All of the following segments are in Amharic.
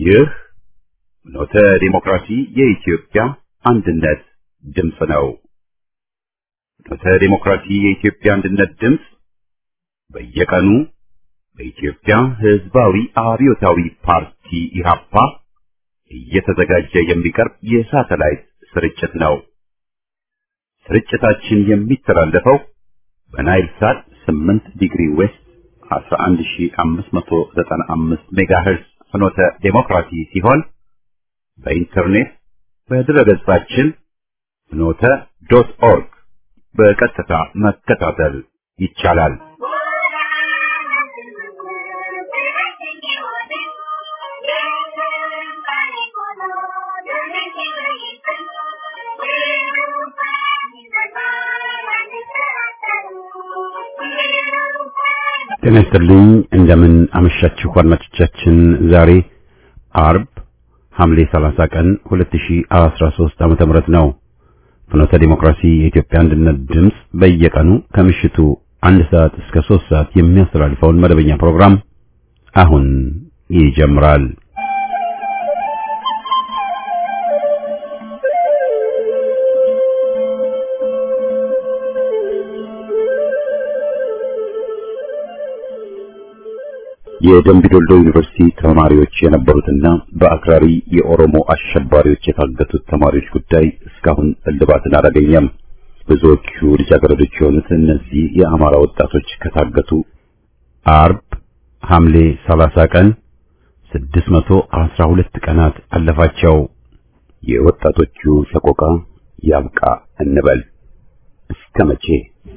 ይህ ፍኖተ ዲሞክራሲ የኢትዮጵያ አንድነት ድምፅ ነው። ፍኖተ ዲሞክራሲ የኢትዮጵያ አንድነት ድምፅ በየቀኑ በኢትዮጵያ ሕዝባዊ አብዮታዊ ፓርቲ ኢህአፓ እየተዘጋጀ የሚቀርብ የሳተላይት ስርጭት ነው። ስርጭታችን የሚተላለፈው በናይል ሳት 8 ዲግሪ ዌስት 11595 ሜጋሄርዝ ፍኖተ ዲሞክራሲ ሲሆን በኢንተርኔት በድረገጻችን ፍኖተ.ኦርግ በቀጥታ መከታተል ይቻላል። ጤና ይስጥልኝ እንደምን አመሻችሁ አድማጮቻችን። ዛሬ አርብ ሐምሌ 30 ቀን 2013 ዓ.ም ነው። ፍኖተ ዲሞክራሲ የኢትዮጵያ አንድነት ድምፅ በየቀኑ ከምሽቱ 1 ሰዓት እስከ 3 ሰዓት የሚያስተላልፈውን መደበኛ ፕሮግራም አሁን ይጀምራል። የደምቢዶሎ ዩኒቨርሲቲ ተማሪዎች የነበሩትና በአክራሪ የኦሮሞ አሸባሪዎች የታገቱት ተማሪዎች ጉዳይ እስካሁን እልባትን አላገኘም። ብዙዎቹ ልጃገረዶች የሆኑት እነዚህ የአማራ ወጣቶች ከታገቱ አርብ ሐምሌ 30 ቀን 612 ቀናት አለፋቸው። የወጣቶቹ ሰቆቃ ያብቃ እንበል። እስከ መቼ?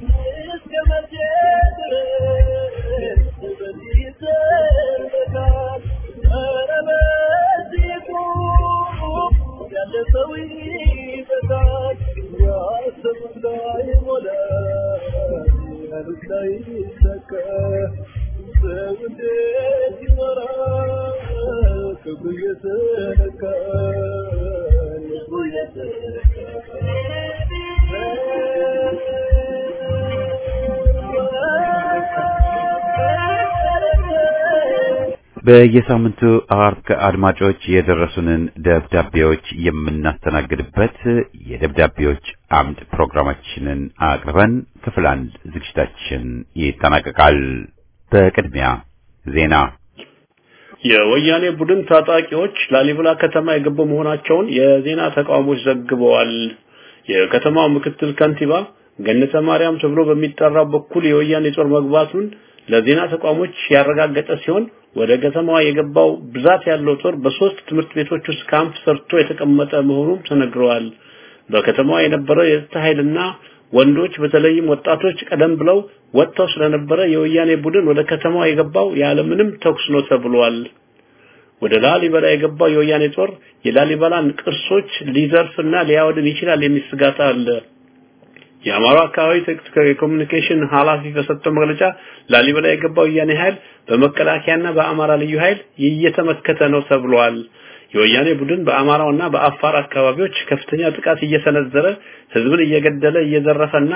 በየሳምንቱ አርብ ከአድማጮች የደረሱንን ደብዳቤዎች የምናስተናግድበት የደብዳቤዎች አምድ ፕሮግራማችንን አቅርበን ክፍል 1 ዝግጅታችን ይጠናቀቃል። በቅድሚያ ዜና። የወያኔ ቡድን ታጣቂዎች ላሊበላ ከተማ የገቡ መሆናቸውን የዜና ተቋሞች ዘግበዋል። የከተማው ምክትል ከንቲባ ገነተ ማርያም ተብሎ በሚጠራው በኩል የወያኔ ጦር መግባቱን ለዜና ተቋሞች ያረጋገጠ ሲሆን ወደ ከተማዋ የገባው ብዛት ያለው ጦር በ3 ትምህርት ቤቶች ውስጥ ካምፕ ሰርቶ የተቀመጠ መሆኑን ተነግሯል። በከተማዋ የነበረው የጸጥታ ኃይልና ወንዶች በተለይም ወጣቶች ቀደም ብለው ወጥተው ስለነበረ የወያኔ ቡድን ወደ ከተማዋ የገባው ያለምንም ተኩስ ነው ተብሏል። ወደ ላሊበላ የገባው የወያኔ ጦር የላሊበላን ቅርሶች ሊዘርፍና ሊያወድም ይችላል የሚል ስጋት አለ። የአማራ አካባቢ ኮሚኒኬሽን ኃላፊ በሰጠው መግለጫ ላሊበላ የገባው የወያኔ ኃይል በመከላከያና በአማራ ልዩ ኃይል እየተመከተ ነው ተብሏል። የወያኔ ቡድን በአማራውና በአፋር አካባቢዎች ከፍተኛ ጥቃት እየሰነዘረ ህዝብን እየገደለ እየዘረፈና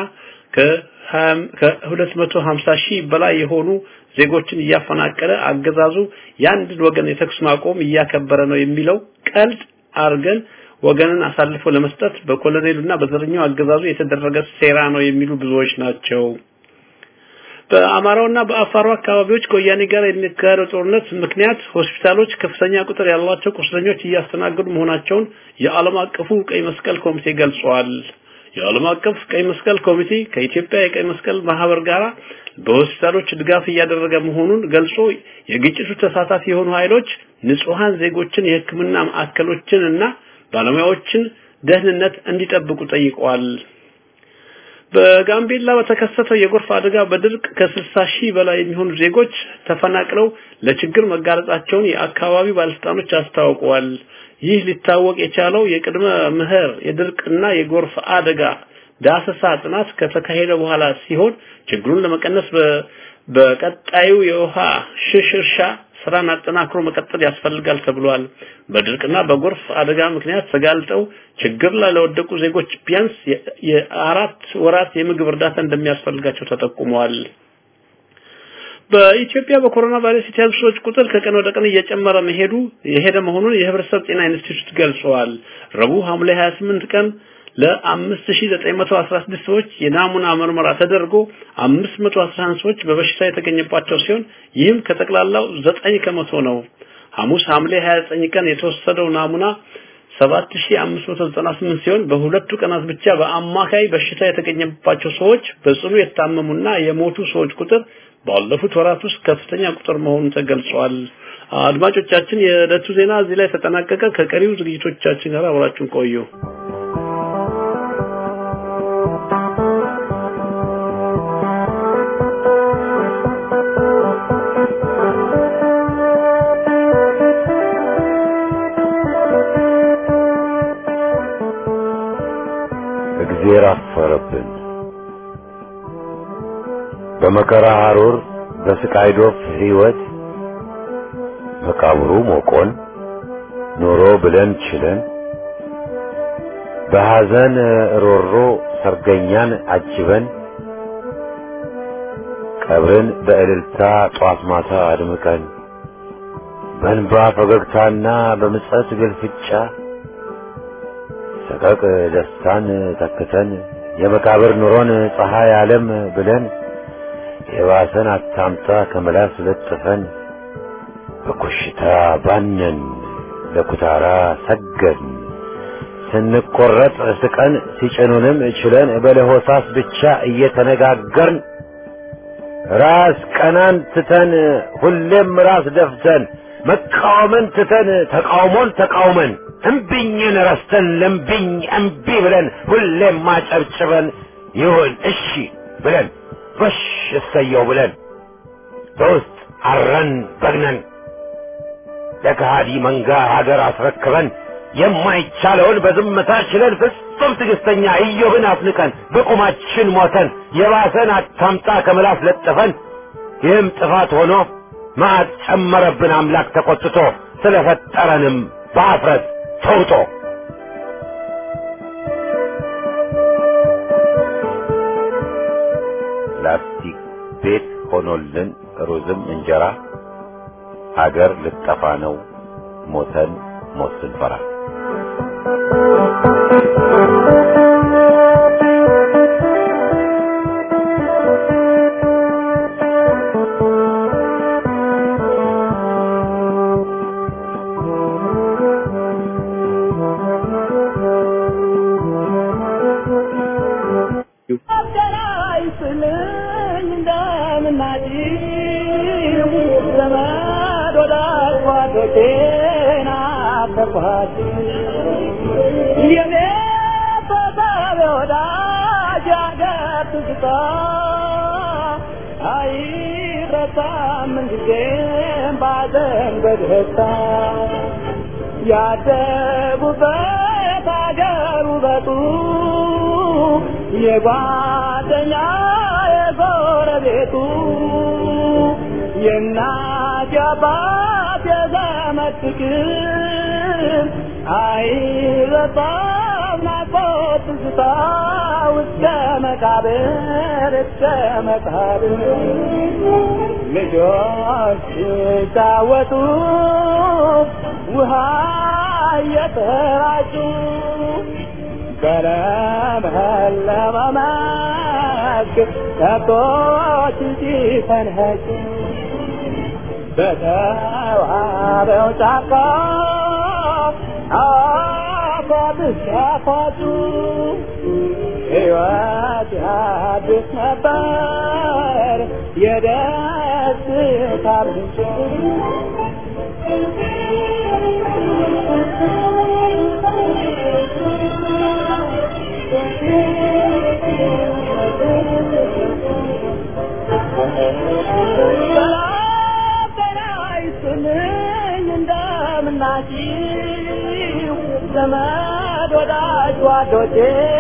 ከ250 ሺህ በላይ የሆኑ ዜጎችን እያፈናቀለ አገዛዙ የአንድ ወገን የተኩስ ማቆም እያከበረ ነው የሚለው ቀልድ አርገን ወገንን አሳልፎ ለመስጠት በኮሎኔሉና በዘረኛው አገዛዙ የተደረገ ሴራ ነው የሚሉ ብዙዎች ናቸው። በአማራውና በአፋሩ አካባቢዎች ከወያኔ ጋር የሚካሄደው ጦርነት ምክንያት ሆስፒታሎች ከፍተኛ ቁጥር ያላቸው ቁስለኞች እያስተናገዱ መሆናቸውን የዓለም አቀፉ ቀይ መስቀል ኮሚቴ ገልጿል። የዓለም አቀፍ ቀይ መስቀል ኮሚቴ ከኢትዮጵያ የቀይ መስቀል ማህበር ጋር በሆስፒታሎች ድጋፍ እያደረገ መሆኑን ገልጾ የግጭቱ ተሳታፊ የሆኑ ኃይሎች ንጹሃን ዜጎችን የሕክምና ማዕከሎችንና ባለሙያዎችን ደህንነት እንዲጠብቁ ጠይቀዋል። በጋምቤላ በተከሰተው የጎርፍ አደጋ በድርቅ ከ60 ሺህ በላይ የሚሆኑ ዜጎች ተፈናቅለው ለችግር መጋለጣቸውን የአካባቢው ባለስልጣኖች አስታውቀዋል። ይህ ሊታወቅ የቻለው የቅድመ ምህር የድርቅና የጎርፍ አደጋ ዳሰሳ ጥናት ከተካሄደ በኋላ ሲሆን ችግሩን ለመቀነስ በቀጣዩ የውሃ ሽርሻ ስራን አጠናክሮ መቀጠል ያስፈልጋል ተብሏል። በድርቅና በጎርፍ አደጋ ምክንያት ተጋልጠው ችግር ላይ ለወደቁ ዜጎች ቢያንስ የ4 ወራት የምግብ እርዳታ እንደሚያስፈልጋቸው ተጠቁመዋል። በኢትዮጵያ በኮሮና ቫይረስ የተያዙ ሰዎች ቁጥር ከቀን ወደ ቀን እየጨመረ መሆኑን የህብረተሰብ ጤና ኢንስቲትዩት ገልጿል። ረቡዕ ሐምሌ 28 ቀን ለ5916 ሰዎች የናሙና ምርመራ ተደርጎ 511 ሰዎች በበሽታ የተገኘባቸው ሲሆን ይህም ከጠቅላላው 9% ነው። ሐሙስ ሐምሌ 29 ቀን የተወሰደው ናሙና 7598 ሲሆን በሁለቱ ቀናት ብቻ በአማካይ በሽታ የተገኘባቸው ሰዎች በጽኑ የታመሙና የሞቱ ሰዎች ቁጥር ባለፉት ወራት ውስጥ ከፍተኛ ቁጥር መሆኑን ተገልጿል። አድማጮቻችን የዕለቱ ዜና እዚህ ላይ ተጠናቀቀ። ከቀሪው ዝግጅቶቻችን ጋር አብራችሁን ቆዩ። እግዚአብሔር አፈረብን በመከራ ሐሩር በስቃይ ዶፍ ሕይወት መቃብሩ ሞቆን ኖሮ ብለን ችለን በሐዘን ሮሮ ሰርገኛን አጅበን ቀብርን በእልልታ ጧት ማታ አድምቀን በእንባ ፈገግታና በምጸት ግልፍጫ ሰቀቅ ደስታን ተክተን የመቃብር ኑሮን ፀሐይ ዓለም ብለን የባሰን አታምጣ ከመላስ ለጥፈን በኮሽታ ባነን ለኩታራ ሰገድን ስንቆረጥ ስቀን ሲጭኑንም ችለን በለሆሳስ ብቻ እየተነጋገርን ራስ ቀናን ትተን ሁሌም ራስ ደፍተን መቃወምን ትተን ተቃውሞን ተቃውመን እምቢኝን ረስተን ለምቢኝ እምቢ ብለን ሁሌም ማጨብጭበን ይሁን እሺ ብለን በሽ እሰየው ብለን በውስጥ አረን በግነን ለከሃዲ መንጋ ሀገር አስረክበን የማይቻለውን በዝምታ ችለን ፍጹም ትዕግስተኛ ኢዮብን አፍንቀን በቁማችን ሞተን የባሰን አታምጣ ከመላስ ለጥፈን ይህም ጥፋት ሆኖ ማዕት ጨመረብን አምላክ ተቆጥቶ ስለፈጠረንም በአፍረት ተውጦ ላስቲክ ቤት ሆኖልን ሩዝም እንጀራ ሀገር ልጠፋ ነው ሞተን ሞት ስንፈራ ያደጉበት አገር ውበቱ የጓደኛ የጎረቤቱ የእናት የአባት የዘመድ ፍቅር አይረሳም ናፍቆት ትዝታ እስከ መቃብር ልጆች ሲጫወቱ ውሃ እየተራጩ በለመለመ መስክ ከብቶች ሲፈንጩ በተዋበው ጫካ አፏብስ ያፏጩ ሕይወት ያድስ ነበር የደስታ ምንጭ እንደምናችሁ ዘመድ ወዳጅ ጓዶቼ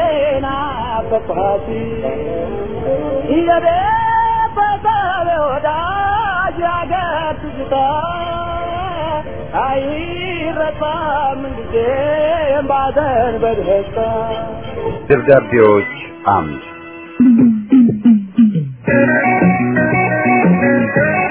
ናፈቅኋት የቤተሰብ ወዳጅ ያገር ትዝታ አይረሳም ጊዜም ባዘን በደስታ ደብዳቤዎች አምድ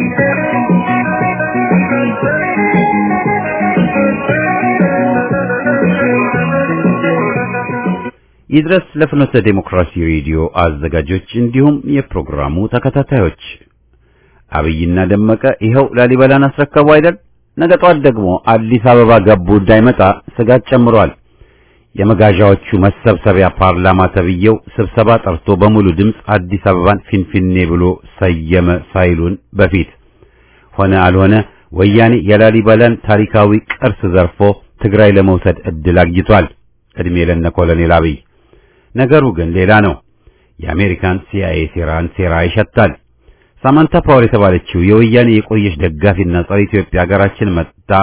ይድረስ ለፍኖተ ዲሞክራሲ ሬዲዮ አዘጋጆች እንዲሁም የፕሮግራሙ ተከታታዮች አብይና ደመቀ ይኸው ላሊበላን አስረከቡ አይደል? ነገ ጧት ደግሞ አዲስ አበባ ገቡ እንዳይመጣ ስጋት ጨምሯል። የመጋዣዎቹ መሰብሰቢያ ፓርላማ ተብየው ስብሰባ ጠርቶ በሙሉ ድምጽ አዲስ አበባን ፊንፊኔ ብሎ ሰየመ ሳይሉን በፊት ሆነ አልሆነ ወያኔ የላሊበላን ታሪካዊ ቅርስ ዘርፎ ትግራይ ለመውሰድ እድል አግኝቷል። እድሜ ለነ ኮሎኔል አብይ። ነገሩ ግን ሌላ ነው። የአሜሪካን CIA ሴራ ይሸታል። ሳማንታ ፓወር የተባለችው የወያኔ የቆየች ደጋፊና ጸረ ኢትዮጵያ ሀገራችን መጣ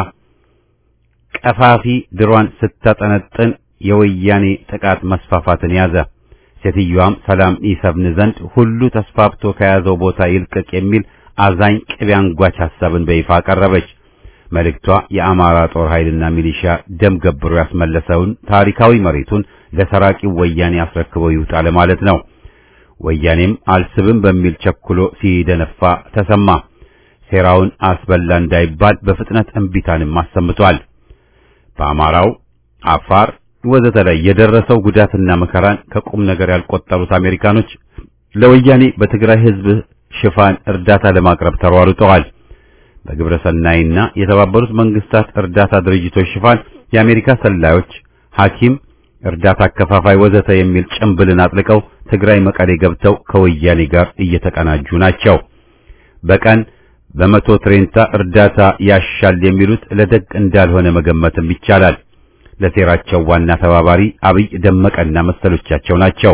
ቀፋፊ ድሯን ስታጠነጥን የወያኔ ጥቃት መስፋፋትን ያዘ። ሴትዮዋም ሰላም ይሰፍን ዘንድ ሁሉ ተስፋፍቶ ከያዘው ቦታ ይልቀቅ የሚል አዛኝ ቅቤ አንጓች ሐሳብን በይፋ አቀረበች። መልእክቷ የአማራ ጦር ኃይልና ሚሊሻ ደም ገብሮ ያስመለሰውን ታሪካዊ መሬቱን ለሰራቂው ወያኔ አስረክበው ይውጣ ለማለት ነው። ወያኔም አልስብም በሚል ቸኩሎ ሲደነፋ ተሰማ። ሴራውን አስበላ እንዳይባል በፍጥነት እንቢታንም አሰምቷል። በአማራው አፋር ወዘተ ላይ የደረሰው ጉዳትና መከራን ከቁም ነገር ያልቆጠሩት አሜሪካኖች ለወያኔ በትግራይ ሕዝብ ሽፋን እርዳታ ለማቅረብ ተሯሩጠዋል። በግብረሰናይና የተባበሩት መንግስታት እርዳታ ድርጅቶች ሽፋን የአሜሪካ ሰላዮች ሐኪም እርዳታ አከፋፋይ ወዘተ የሚል ጭምብልን አጥልቀው ትግራይ መቀሌ ገብተው ከወያኔ ጋር እየተቀናጁ ናቸው። በቀን በመቶ ትሬንታ እርዳታ ያሻል የሚሉት ለደግ እንዳልሆነ መገመትም ይቻላል። ለሴራቸው ዋና ተባባሪ አብይ ደመቀና መሰሎቻቸው ናቸው።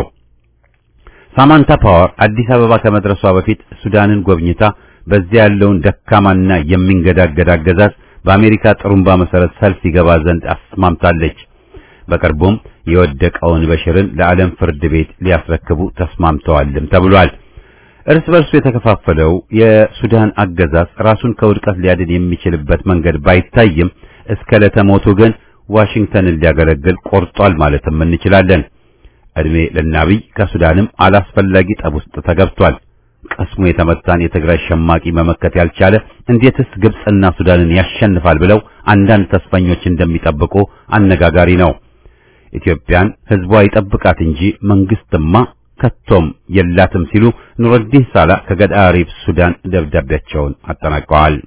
ሳማንታ ፓወር አዲስ አበባ ከመድረሷ በፊት ሱዳንን ጎብኝታ በዚያ ያለውን ደካማና የሚንገዳገድ አገዛዝ በአሜሪካ ጥሩምባ መሰረት ሰልፍ ይገባ ዘንድ አስማምታለች። በቅርቡም የወደቀውን በሽርን ለዓለም ፍርድ ቤት ሊያስረክቡ ተስማምተዋልም ተብሏል። እርስ በርሱ የተከፋፈለው የሱዳን አገዛዝ ራሱን ከውድቀት ሊያድን የሚችልበት መንገድ ባይታይም እስከ ለተሞቱ ግን ዋሽንግተንን ሊያገለግል ቆርጧል ማለትም እንችላለን። እድሜ ለናብይ ከሱዳንም አላስፈላጊ ጠብ ውስጥ ተገብቷል። ቀስሙ የተመታን የትግራይ ሸማቂ መመከት ያልቻለ እንዴትስ ግብጽና ሱዳንን ያሸንፋል ብለው አንዳንድ ተስፈኞች እንደሚጠብቁ አነጋጋሪ ነው። ኢትዮጵያን ህዝቧ ይጠብቃት እንጂ መንግስትማ ከቶም የላትም ሲሉ ኑረዲን ሳላ ከገዳሪፍ ሱዳን ደብዳቤያቸውን አጠናቀዋል።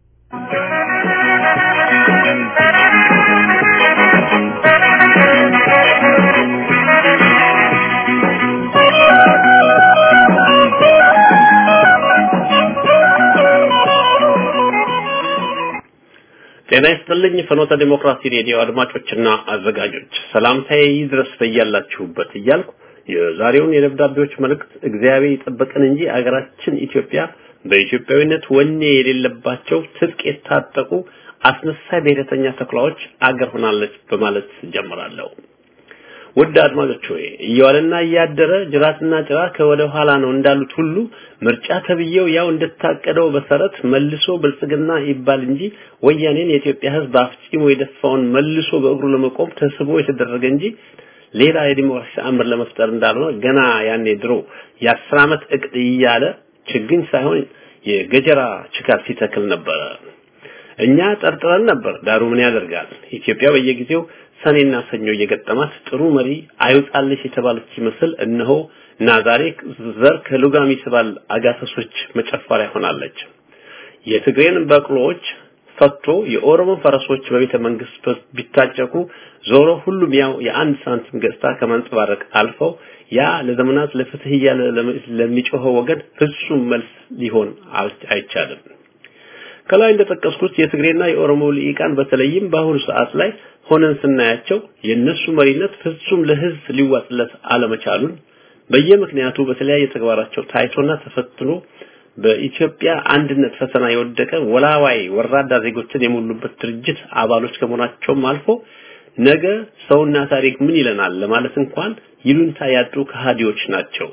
ጤና ይስጥልኝ ፍኖተ ዲሞክራሲ ሬዲዮ አድማጮችና አዘጋጆች ሰላምታዬ ይድረስ በያላችሁበት እያልኩ የዛሬውን የደብዳቤዎች መልእክት እግዚአብሔር ይጠብቀን እንጂ አገራችን ኢትዮጵያ በኢትዮጵያዊነት ወኔ የሌለባቸው ትጥቅ የታጠቁ አስመሳይ ብሔረተኛ ተኩላዎች አገር ሆናለች በማለት ጀምራለሁ። ውድ አድማጮች ሆይ እያዋለና እያደረ ጅራትና ጭራ ከወደ ኋላ ነው እንዳሉት ሁሉ ምርጫ ተብየው ያው እንደታቀደው በሰረት መልሶ ብልጽግና ይባል እንጂ ወያኔን የኢትዮጵያ ሕዝብ አፍጪሞ የደፋውን መልሶ በእግሩ ለመቆም ተስቦ የተደረገ እንጂ ሌላ የዲሞክራሲ አምር ለመፍጠር እንዳልሆነ ገና ያኔ ድሮ የ10 ዓመት እቅድ እያለ ችግኝ ሳይሆን የገጀራ ችካር ሲተክል ነበር። እኛ ጠርጥረን ነበር። ዳሩ ምን ያደርጋል ኢትዮጵያ በየጊዜው ሰኔና ሰኞ እየገጠማት ጥሩ መሪ አይውጣልሽ የተባለች ይመስል እነሆ ናዛሬ ዘር ከሉጋሚ ስባል አጋሰሶች መጨፈሪያ ሆናለች። የትግሬን በቅሎች ፈቶ የኦሮሞ ፈረሶች በቤተ መንግስት ቢታጨቁ ዞሮ ሁሉም ያው የአንድ ሳንቲም ገጽታ ከመንጸባረቅ አልፈው ያ ለዘመናት ለፍትህ ያለ ለሚጮኸው ወገን ፍጹም መልስ ሊሆን አይቻልም። ከላይ እንደተጠቀስኩት የትግሬና የኦሮሞ ልሂቃን በተለይም በአሁኑ ሰዓት ላይ ሆነን ስናያቸው የነሱ መሪነት ፍጹም ለህዝብ ሊዋጥለት አለመቻሉን በየምክንያቱ በተለያየ ተግባራቸው ታይቶና ተፈትኖ በኢትዮጵያ አንድነት ፈተና የወደቀ ወላዋይ ወራዳ ዜጎችን የሞሉበት ድርጅት አባሎች ከመሆናቸውም አልፎ ነገ ሰውና ታሪክ ምን ይለናል ለማለት እንኳን ይሉንታ ያጡ ከሃዲዎች ናቸው።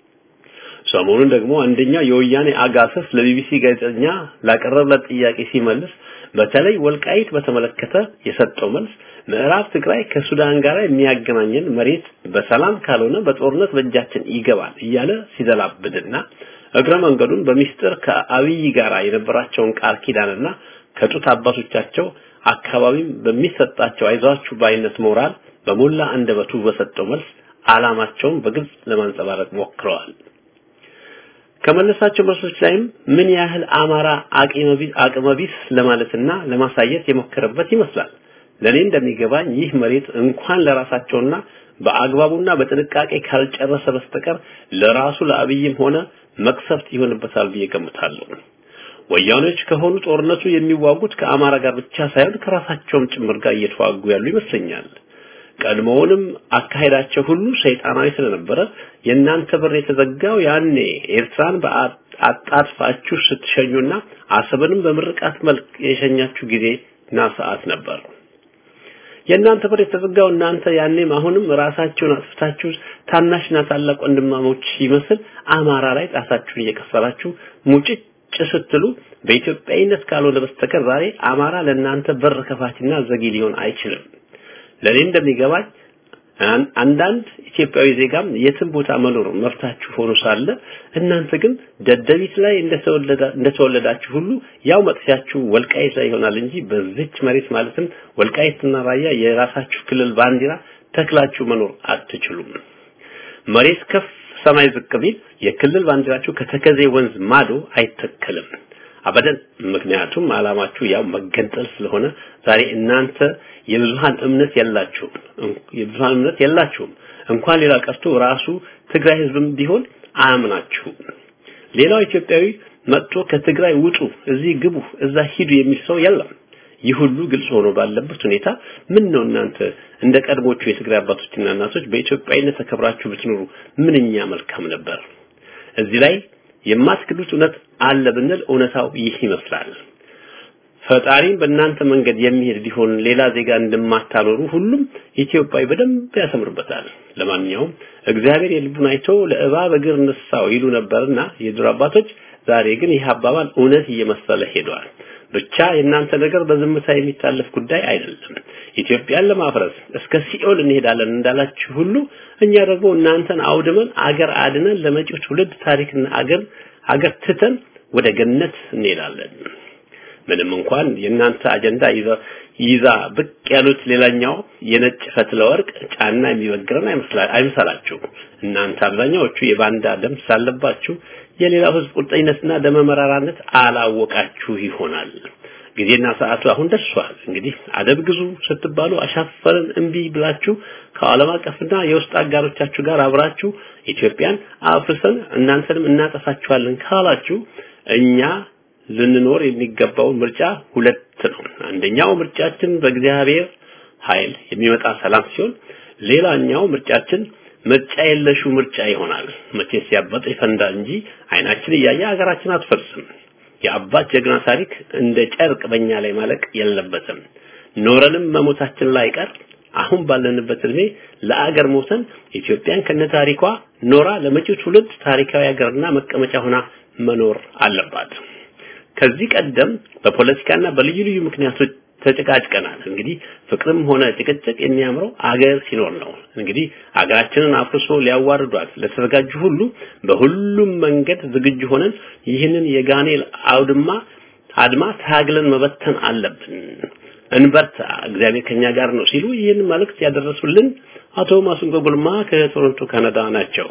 ሰሞኑን ደግሞ አንደኛ የወያኔ አጋሰስ ለቢቢሲ ጋዜጠኛ ላቀረበለት ጥያቄ ሲመልስ በተለይ ወልቃይት በተመለከተ የሰጠው መልስ ምዕራብ ትግራይ ከሱዳን ጋር የሚያገናኘን መሬት በሰላም ካልሆነ በጦርነት በእጃችን ይገባል እያለ ሲዘላብድና እግረ መንገዱን በሚስጥር ከአብይ ጋር የነበራቸውን ቃል ኪዳንና ከጡት አባቶቻቸው አካባቢም በሚሰጣቸው አይዟችሁ ባይነት ሞራል በሞላ አንደበቱ በሰጠው መልስ ዓላማቸውን በግልጽ ለማንጸባረቅ ሞክረዋል። ከመለሳቸው መልሶች ላይም ምን ያህል አማራ አቅመቢስ ለማለትና ለማሳየት የሞከረበት ይመስላል። ለኔ እንደሚገባኝ ይህ መሬት እንኳን ለራሳቸውና በአግባቡና በጥንቃቄ ካልጨረሰ በስተቀር ለራሱ ለአብይም ሆነ መቅሰፍት ይሆንበታል ብዬ ገምታለሁ። ወያኔዎች ከሆኑ ጦርነቱ የሚዋጉት ከአማራ ጋር ብቻ ሳይሆን ከራሳቸውም ጭምር ጋር እየተዋጉ ያሉ ይመስለኛል። ቀድሞውንም አካሄዳቸው ሁሉ ሰይጣናዊ ስለነበረ የእናንተ በር የተዘጋው ያኔ ኤርትራን በአጣጥፋችሁ ስትሸኙና አሰብንም በምርቃት መልክ የሸኛችሁ ጊዜና ሰዓት ነበር። የእናንተ በር የተዘጋው እናንተ ያኔም አሁንም ራሳችሁን አጥፍታችሁ ታናሽና ታላቅ ወንድማሞች ይመስል አማራ ላይ ጣሳችሁን እየከፈላችሁ ሙጭጭ ስትሉ በኢትዮጵያዊነት ካልሆነ በስተቀር ዛሬ አማራ ለእናንተ በር ከፋችና ዘጊ ሊሆን አይችልም። ለኔ እንደሚገባኝ አንዳንድ ኢትዮጵያዊ ዜጋም የትም ቦታ መኖር መፍታችሁ ሆኖ ሳለ እናንተ ግን ደደቢት ላይ እንደተወለዳችሁ ሁሉ ያው መጥፊያችሁ ወልቃይት ላይ ይሆናል እንጂ በዚች መሬት ማለትም ወልቃይትና ራያ የራሳችሁ ክልል ባንዲራ ተክላችሁ መኖር አትችሉም። መሬት ከፍ ሰማይ ዝቅ ቢል የክልል ባንዲራችሁ ከተከዜ ወንዝ ማዶ አይተከልም አበደን። ምክንያቱም ዓላማችሁ ያው መገንጠል ስለሆነ ዛሬ እናንተ የብዙሃን እምነት የላችሁም እንኳን ሌላ ቀርቶ ራሱ ትግራይ ህዝብም ቢሆን አያምናችሁም። ሌላው ኢትዮጵያዊ መጥቶ ከትግራይ ውጡ እዚህ ግቡ እዛ ሂዱ የሚል ሰው የለም። ይህ ሁሉ ግልጽ ሆኖ ባለበት ሁኔታ ምን ነው እናንተ እንደ ቀድሞቹ የትግራይ አባቶችና እናቶች በኢትዮጵያዊነት ተከብራችሁ ብትኖሩ ምንኛ መልካም ነበር። እዚህ ላይ የማትክዱት እውነት አለ ብንል እውነታው ይህ ይመስላል። ፈጣሪም በእናንተ መንገድ የሚሄድ ቢሆን ሌላ ዜጋ እንደማታኖሩ ሁሉም ኢትዮጵያዊ በደንብ ያሰምርበታል። ለማንኛውም እግዚአብሔር የልቡን አይቶ ለእባብ እግር ነሳው ይሉ ነበርና የድሮ አባቶች፣ ዛሬ ግን ይህ አባባል እውነት እየመሰለ ሄዷል። ብቻ የእናንተ ነገር በዝምታ የሚታለፍ ጉዳይ አይደለም። ኢትዮጵያን ለማፍረስ እስከ ሲኦል እንሄዳለን እንዳላችሁ ሁሉ እኛ ደግሞ እናንተን አውድመን አገር አድነን ለመጪው ትውልድ ታሪክና አገር ትተን ወደ ገነት እንሄዳለን። ምንም እንኳን የእናንተ አጀንዳ ይዛ ብቅ ያሉት ሌላኛው የነጭ ፈትለ ወርቅ ጫና የሚበግረን አይመስላችሁ። እናንተ አብዛኛዎቹ የባንዳ ደም ሳለባችሁ የሌላው ህዝብ ቁርጠኝነትና ደመመራራነት አላወቃችሁ ይሆናል። ጊዜና ሰዓቱ አሁን ደርሷል። እንግዲህ አደብ ግዙ ስትባሉ አሻፈረን እንቢ ብላችሁ ከዓለም አቀፍና የውስጥ አጋሮቻችሁ ጋር አብራችሁ ኢትዮጵያን አፍርሰን እናንተንም እናጠፋችኋለን ካላችሁ እኛ ልንኖር የሚገባው ምርጫ ሁለት ነው። አንደኛው ምርጫችን በእግዚአብሔር ኃይል የሚመጣ ሰላም ሲሆን፣ ሌላኛው ምርጫችን ምርጫ የለሹ ምርጫ ይሆናል። መቼስ ያበጠ ይፈንዳ እንጂ አይናችን እያየ ሀገራችን አትፈርስም። የአባት ጀግና ታሪክ እንደ ጨርቅ በእኛ ላይ ማለቅ የለበትም። ኖረንም መሞታችን ላይ ቀር አሁን ባለንበት እድሜ ለአገር ሞተን ኢትዮጵያን ከነታሪኳ ኖራ ለመጪው ትውልድ ታሪካዊ ሀገርና መቀመጫ ሆና መኖር አለባት። ከዚህ ቀደም በፖለቲካና በልዩ ልዩ ምክንያቶች ተጨቃጭቀናል። እንግዲህ ፍቅርም ሆነ ጭቅጭቅ የሚያምረው አገር ሲኖር ነው። እንግዲህ አገራችንን አፍርሶ ሊያዋርዷት ለተዘጋጁ ሁሉ በሁሉም መንገድ ዝግጁ ሆነን ይህንን የጋኔል አድማ ታግለን መበተን አለብን። እንበርታ፣ እግዚአብሔር ከኛ ጋር ነው ሲሉ ይህን መልእክት ያደረሱልን አቶ ማሱንጎ ጉልማ ከቶሮንቶ ካናዳ ናቸው።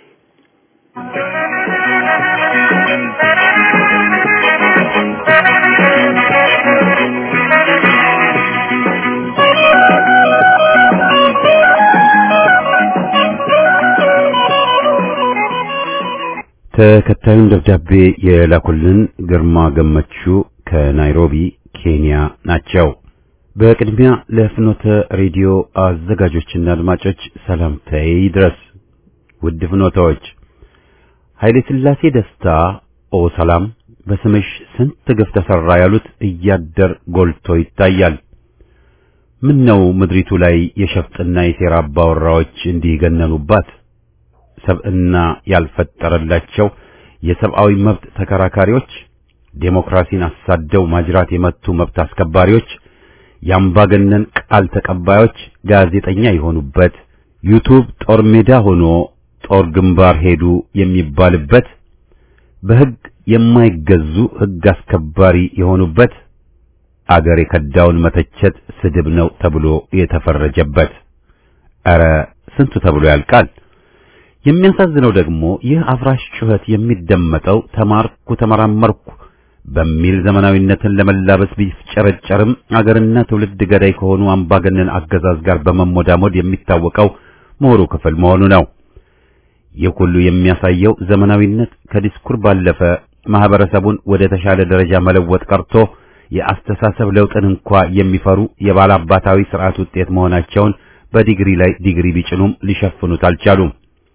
ተከታዩን ደብዳቤ የላኩልን ግርማ ገመቹ ከናይሮቢ ኬንያ ናቸው። በቅድሚያ ለፍኖተ ሬዲዮ አዘጋጆችና አድማጮች ሰላምታዬ ይድረስ። ውድ ፍኖታዎች፣ ኃይለ ሥላሴ ደስታ ኦ ሰላም በስምሽ ስንት ግፍ ተሰራ ያሉት እያደር ጎልቶ ይታያል። ምን ነው ምድሪቱ ላይ የሸፍጥና የሴራ አባወራዎች እንዲገነኑባት? ሰብዕና ያልፈጠረላቸው የሰብአዊ መብት ተከራካሪዎች፣ ዴሞክራሲን አሳደው ማጅራት የመቱ መብት አስከባሪዎች፣ ያምባገነን ቃል ተቀባዮች ጋዜጠኛ የሆኑበት፣ ዩቲዩብ ጦር ሜዳ ሆኖ ጦር ግንባር ሄዱ የሚባልበት፣ በሕግ የማይገዙ ሕግ አስከባሪ የሆኑበት አገር የከዳውን መተቸት ስድብ ነው ተብሎ የተፈረጀበት። ኧረ ስንቱ ተብሎ ያልቃል። የሚያሳዝነው ደግሞ ይህ አፍራሽ ጩኸት የሚደመጠው ተማርኩ ተመራመርኩ በሚል ዘመናዊነትን ለመላበስ ቢፍጨረጨርም አገርና ትውልድ ገዳይ ከሆኑ አምባገነን አገዛዝ ጋር በመሞዳሞድ የሚታወቀው ምሁሩ ክፍል መሆኑ ነው። ይህ ሁሉ የሚያሳየው ዘመናዊነት ከዲስኩር ባለፈ ማህበረሰቡን ወደ ተሻለ ደረጃ መለወጥ ቀርቶ የአስተሳሰብ ለውጥን እንኳ የሚፈሩ የባላባታዊ ስርዓት ውጤት መሆናቸውን በዲግሪ ላይ ዲግሪ ቢጭኑም ሊሸፍኑት አልቻሉም።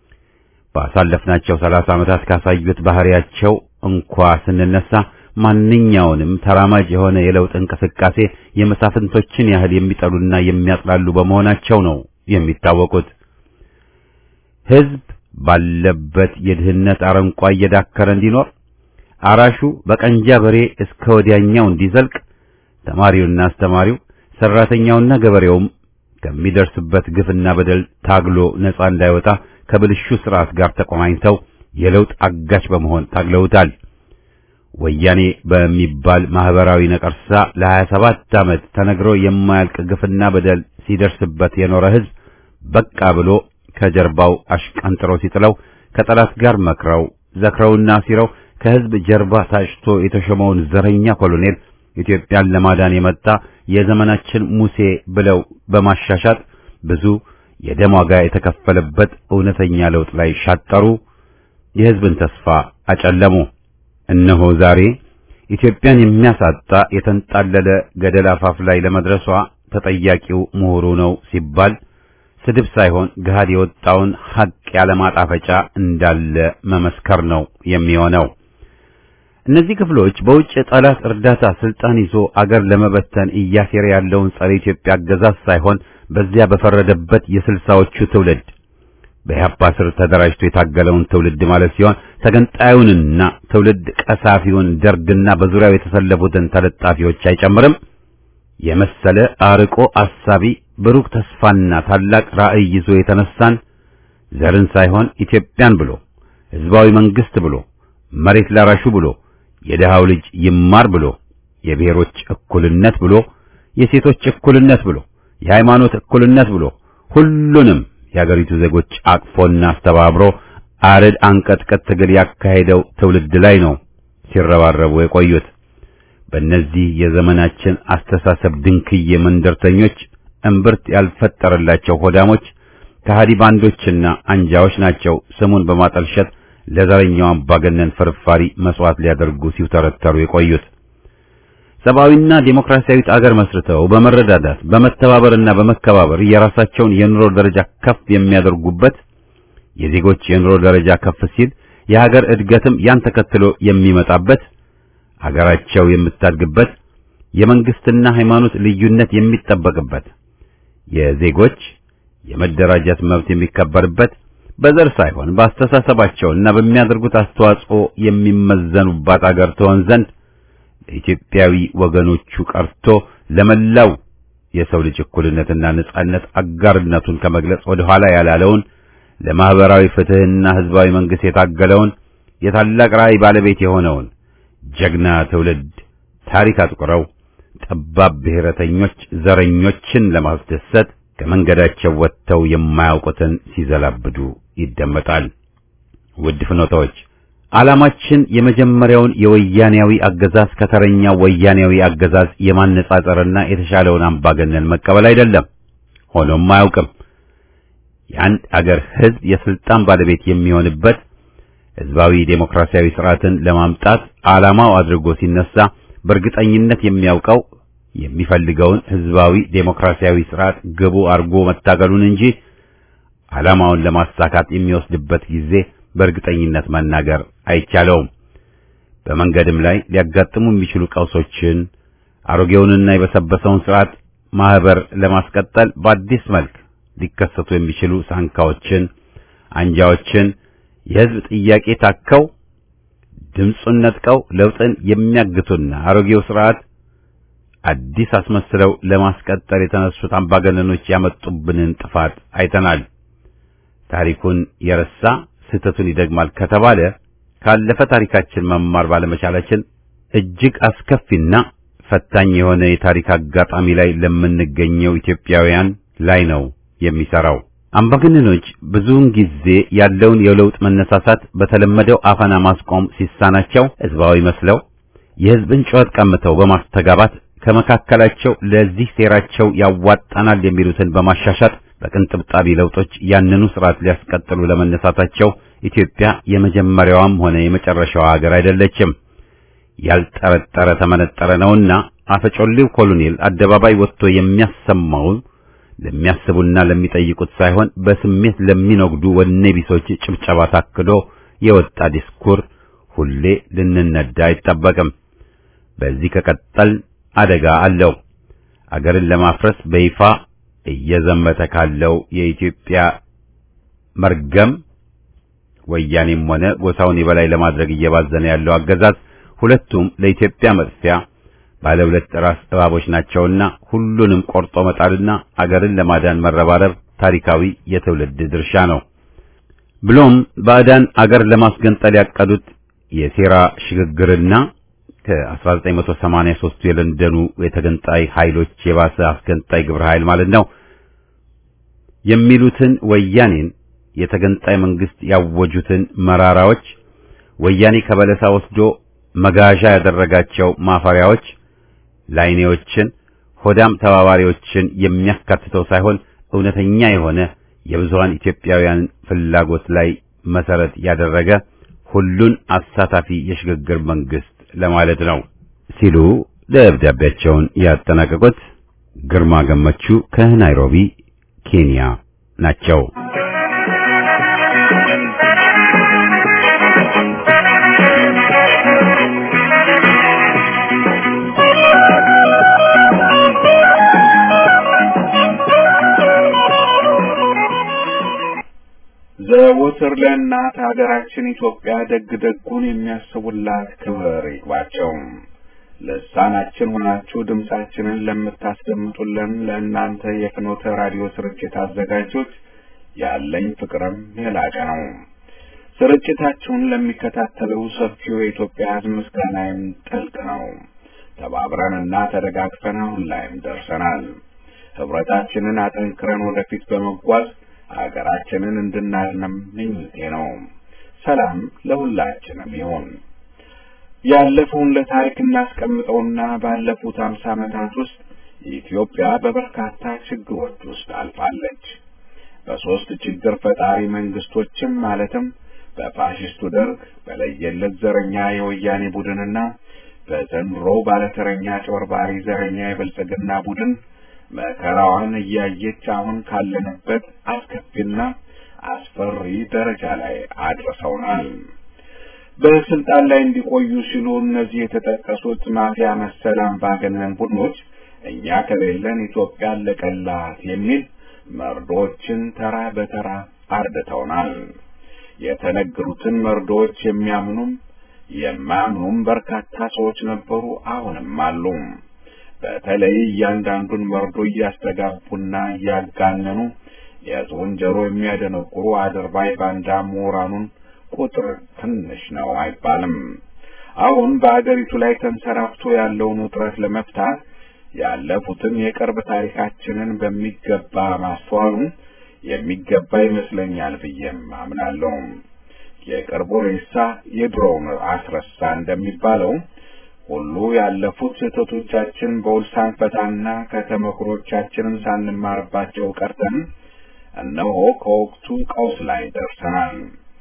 ባሳለፍናቸው 30 ዓመታት ካሳዩት ባህሪያቸው እንኳ ስንነሳ ማንኛውንም ተራማጅ የሆነ የለውጥ እንቅስቃሴ የመሳፍንቶችን ያህል የሚጠሉና የሚያጥላሉ በመሆናቸው ነው የሚታወቁት። ሕዝብ ባለበት የድህነት አረንቋ እየዳከረ እንዲኖር፣ አራሹ በቀንጃ በሬ እስከ ወዲያኛው እንዲዘልቅ፣ ተማሪውና አስተማሪው፣ ሰራተኛውና ገበሬውም ከሚደርስበት ግፍና በደል ታግሎ ነፃ እንዳይወጣ ከብልሹ ስርዓት ጋር ተቆማኝተው የለውጥ አጋች በመሆን ታግለውታል። ወያኔ በሚባል ማህበራዊ ነቀርሳ ለ27 ዓመት ተነግሮ የማያልቅ ግፍና በደል ሲደርስበት የኖረ ሕዝብ በቃ ብሎ ከጀርባው አሽቀንጥሮ ሲጥለው ከጠላት ጋር መክረው ዘክረውና ሲረው ከሕዝብ ጀርባ ታጭቶ የተሾመውን ዘረኛ ኮሎኔል ኢትዮጵያን ለማዳን የመጣ የዘመናችን ሙሴ ብለው በማሻሻጥ ብዙ የደም ዋጋ የተከፈለበት እውነተኛ ለውጥ ላይ ሻጠሩ፣ የሕዝብን ተስፋ አጨለሙ። እነሆ ዛሬ ኢትዮጵያን የሚያሳጣ የተንጣለለ ገደል አፋፍ ላይ ለመድረሷ ተጠያቂው ምሁሩ ነው ሲባል ስድብ ሳይሆን ገሃድ የወጣውን ሐቅ ያለማጣፈጫ እንዳለ መመስከር ነው የሚሆነው። እነዚህ ክፍሎች በውጭ ጠላት እርዳታ ስልጣን ይዞ አገር ለመበተን እያሴረ ያለውን ጸረ ኢትዮጵያ አገዛዝ ሳይሆን በዚያ በፈረደበት የስልሳዎቹ ትውልድ በኢህአፓ ስር ተደራጅቶ የታገለውን ትውልድ ማለት ሲሆን ተገንጣዩንና ትውልድ ቀሳፊውን ደርግና በዙሪያው የተሰለፉትን ተለጣፊዎች አይጨምርም። የመሰለ አርቆ አሳቢ ብሩክ ተስፋና ታላቅ ራዕይ ይዞ የተነሳን ዘርን ሳይሆን ኢትዮጵያን ብሎ ህዝባዊ መንግስት ብሎ መሬት ላራሹ ብሎ የደሃው ልጅ ይማር ብሎ የብሔሮች እኩልነት ብሎ የሴቶች እኩልነት ብሎ የሃይማኖት እኩልነት ብሎ ሁሉንም የአገሪቱ ዜጎች አቅፎና አስተባብሮ አረድ አንቀጥቀጥ ትግል ያካሄደው ትውልድ ላይ ነው ሲረባረቡ የቆዩት። በእነዚህ የዘመናችን አስተሳሰብ ድንክዬ መንደርተኞች እምብርት ያልፈጠረላቸው ሆዳሞች ከሃዲ ባንዶችና አንጃዎች ናቸው ስሙን በማጠልሸት ለዘረኛው አምባገነን ፍርፋሪ መስዋዕት ሊያደርጉ ሲውተረተሩ የቆዩት። ሰብአዊና ዲሞክራሲያዊት አገር መስርተው በመረዳዳት በመተባበርና በመከባበር የራሳቸውን የኑሮ ደረጃ ከፍ የሚያደርጉበት፣ የዜጎች የኑሮ ደረጃ ከፍ ሲል የሀገር እድገትም ያን ተከትሎ የሚመጣበት፣ ሀገራቸው የምታድግበት፣ የመንግስትና ሃይማኖት ልዩነት የሚጠበቅበት፣ የዜጎች የመደራጀት መብት የሚከበርበት፣ በዘር ሳይሆን በአስተሳሰባቸውና በሚያደርጉት አስተዋጽኦ የሚመዘኑባት አገር ትሆን ዘንድ ለኢትዮጵያዊ ወገኖቹ ቀርቶ ለመላው የሰው ልጅ እኩልነትና ነጻነት አጋርነቱን ከመግለጽ ወደ ኋላ ያላለውን ለማህበራዊ ፍትህና ህዝባዊ መንግስት የታገለውን የታላቅ ራዕይ ባለቤት የሆነውን ጀግና ትውልድ ታሪክ አጥቁረው ጠባብ ብሔረተኞች ዘረኞችን ለማስደሰት ከመንገዳቸው ወጥተው የማያውቁትን ሲዘላብዱ ይደመጣል። ውድ ፍኖታዎች፣ ዓላማችን የመጀመሪያውን የወያኔያዊ አገዛዝ ከተረኛው ወያኔያዊ አገዛዝ የማነጻጸርና የተሻለውን አምባገነን መቀበል አይደለም። ሆኖም አያውቅም። የአንድ አገር ህዝብ የስልጣን ባለቤት የሚሆንበት ህዝባዊ ዴሞክራሲያዊ ስርዓትን ለማምጣት ዓላማው አድርጎ ሲነሳ በእርግጠኝነት የሚያውቀው የሚፈልገውን ህዝባዊ ዴሞክራሲያዊ ስርዓት ግቡ አርጎ መታገሉን እንጂ ዓላማውን ለማሳካት የሚወስድበት ጊዜ በእርግጠኝነት መናገር አይቻለውም። በመንገድም ላይ ሊያጋጥሙ የሚችሉ ቀውሶችን፣ አሮጌውንና የበሰበሰውን ስርዓት ማህበር ለማስቀጠል በአዲስ መልክ ሊከሰቱ የሚችሉ ሳንካዎችን፣ አንጃዎችን የህዝብ ጥያቄ ታከው ድምፁን ነጥቀው ለውጥን የሚያግቱና አሮጌው ስርዓት አዲስ አስመስለው ለማስቀጠል የተነሱት አምባገነኖች ያመጡብንን ጥፋት አይተናል። ታሪኩን የረሳ ስህተቱን ይደግማል ከተባለ ካለፈ ታሪካችን መማር ባለመቻላችን እጅግ አስከፊና ፈታኝ የሆነ የታሪክ አጋጣሚ ላይ ለምንገኘው ኢትዮጵያውያን ላይ ነው የሚሰራው። አምባገነኖች ብዙውን ጊዜ ያለውን የለውጥ መነሳሳት በተለመደው አፈና ማስቆም ሲሳናቸው ህዝባዊ መስለው የህዝብን ጩኸት ቀምተው በማስተጋባት ከመካከላቸው ለዚህ ሴራቸው ያዋጣናል የሚሉትን በማሻሻጥ በቅንጥብጣቢ ለውጦች ያንኑ ስርዓት ሊያስቀጥሉ ለመነሳታቸው ኢትዮጵያ የመጀመሪያዋም ሆነ የመጨረሻዋ ሀገር አይደለችም። ያልጠረጠረ ተመነጠረ ነውና አፈጮሌው ኮሎኔል አደባባይ ወጥቶ የሚያሰማውን ለሚያስቡና ለሚጠይቁት ሳይሆን በስሜት ለሚነግዱ ወኔቢሶች ጭብጨባ ታክሎ የወጣ ዲስኩር ሁሌ ልንነዳ አይጠበቅም። በዚህ ከቀጠል አደጋ አለው። አገርን ለማፍረስ በይፋ እየዘመተ ካለው የኢትዮጵያ መርገም ወያኔም ሆነ ጎሳውን የበላይ ለማድረግ እየባዘነ ያለው አገዛዝ ሁለቱም ለኢትዮጵያ መጥፊያ ባለ ሁለት ራስ እባቦች ናቸውና ሁሉንም ቆርጦ መጣልና አገርን ለማዳን መረባረብ ታሪካዊ የትውልድ ድርሻ ነው። ብሎም ባዕዳን አገር ለማስገንጠል ያቀዱት የሴራ ሽግግርና ከ1983 የለንደኑ የተገንጣይ ኃይሎች የባሰ አስገንጣይ ግብረ ኃይል ማለት ነው የሚሉትን ወያኔን የተገንጣይ መንግስት ያወጁትን መራራዎች ወያኔ ከበለሳ ወስዶ መጋዣ ያደረጋቸው ማፈሪያዎች ላይኔዎችን ሆዳም ተባባሪዎችን የሚያካትተው ሳይሆን እውነተኛ የሆነ የብዙሃን ኢትዮጵያውያን ፍላጎት ላይ መሰረት ያደረገ ሁሉን አሳታፊ የሽግግር መንግስት ለማለት ነው ሲሉ ደብዳቤያቸውን ያጠናቀቁት ግርማ ገመቹ ከናይሮቢ ኬንያ ናቸው። ዘወትር ለእናት ሀገራችን ኢትዮጵያ ደግ ደጉን የሚያስቡላት ክብር ይግባቸው። ለሳናችን ሆናችሁ ድምጻችንን ለምታስደምጡልን ለእናንተ የፍኖተ ራዲዮ ስርጭት አዘጋጆች ያለኝ ፍቅርም የላቀ ነው። ስርጭታችሁን ለሚከታተለው ሰፊው የኢትዮጵያ ሕዝብ ምስጋናዬም ጥልቅ ነው። ተባብረንና ተደጋግፈን አሁን ላይም ደርሰናል። ህብረታችንን አጠንክረን ወደፊት በመጓዝ ሀገራችንን እንድናድንም ምኞቴ ነው። ሰላም ለሁላችንም ይሁን። ያለፈውን ለታሪክ እናስቀምጠውና ባለፉት 50 ዓመታት ውስጥ ኢትዮጵያ በበርካታ ችግሮች ውስጥ አልፋለች። በሶስት ችግር ፈጣሪ መንግስቶችም ማለትም በፋሽስቱ ደርግ፣ በለየለት ዘረኛ የወያኔ ቡድንና በዘንድሮ ባለተረኛ ጮርባሪ ዘረኛ የብልጽግና ቡድን መከራዋን እያየች አሁን ካለንበት አስከፊና አስፈሪ ደረጃ ላይ አድርሰውናል። በስልጣን ላይ እንዲቆዩ ሲሉ እነዚህ የተጠቀሱት ማፊያ መሰል አምባገነን ቡድኖች እኛ ከሌለን ኢትዮጵያ አለቀላት የሚል መርዶችን ተራ በተራ አርድተውናል። የተነገሩትን መርዶች የሚያምኑም የማያምኑም በርካታ ሰዎች ነበሩ፣ አሁንም አሉ። በተለይ እያንዳንዱን መርዶ እያስተጋቡና እያጋነኑ የሕዝቡን ጆሮ የሚያደነቁሩ አድርባይ ባንዳ ምሁራኑን ቁጥር ትንሽ ነው አይባልም። አሁን በአገሪቱ ላይ ተንሰራፍቶ ያለውን ውጥረት ለመፍታት ያለፉትን የቅርብ ታሪካችንን በሚገባ ማስተዋሉን የሚገባ ይመስለኛል ብዬም አምናለሁ። የቅርቡ ሬሳ የድሮውን አስረሳ እንደሚባለው ሁሉ ያለፉት ስህተቶቻችን በውል ሳንፈታና ከተመክሮቻችንን ሳንማርባቸው ቀርተን እነሆ ከወቅቱ ቀውስ ላይ ደርሰናል።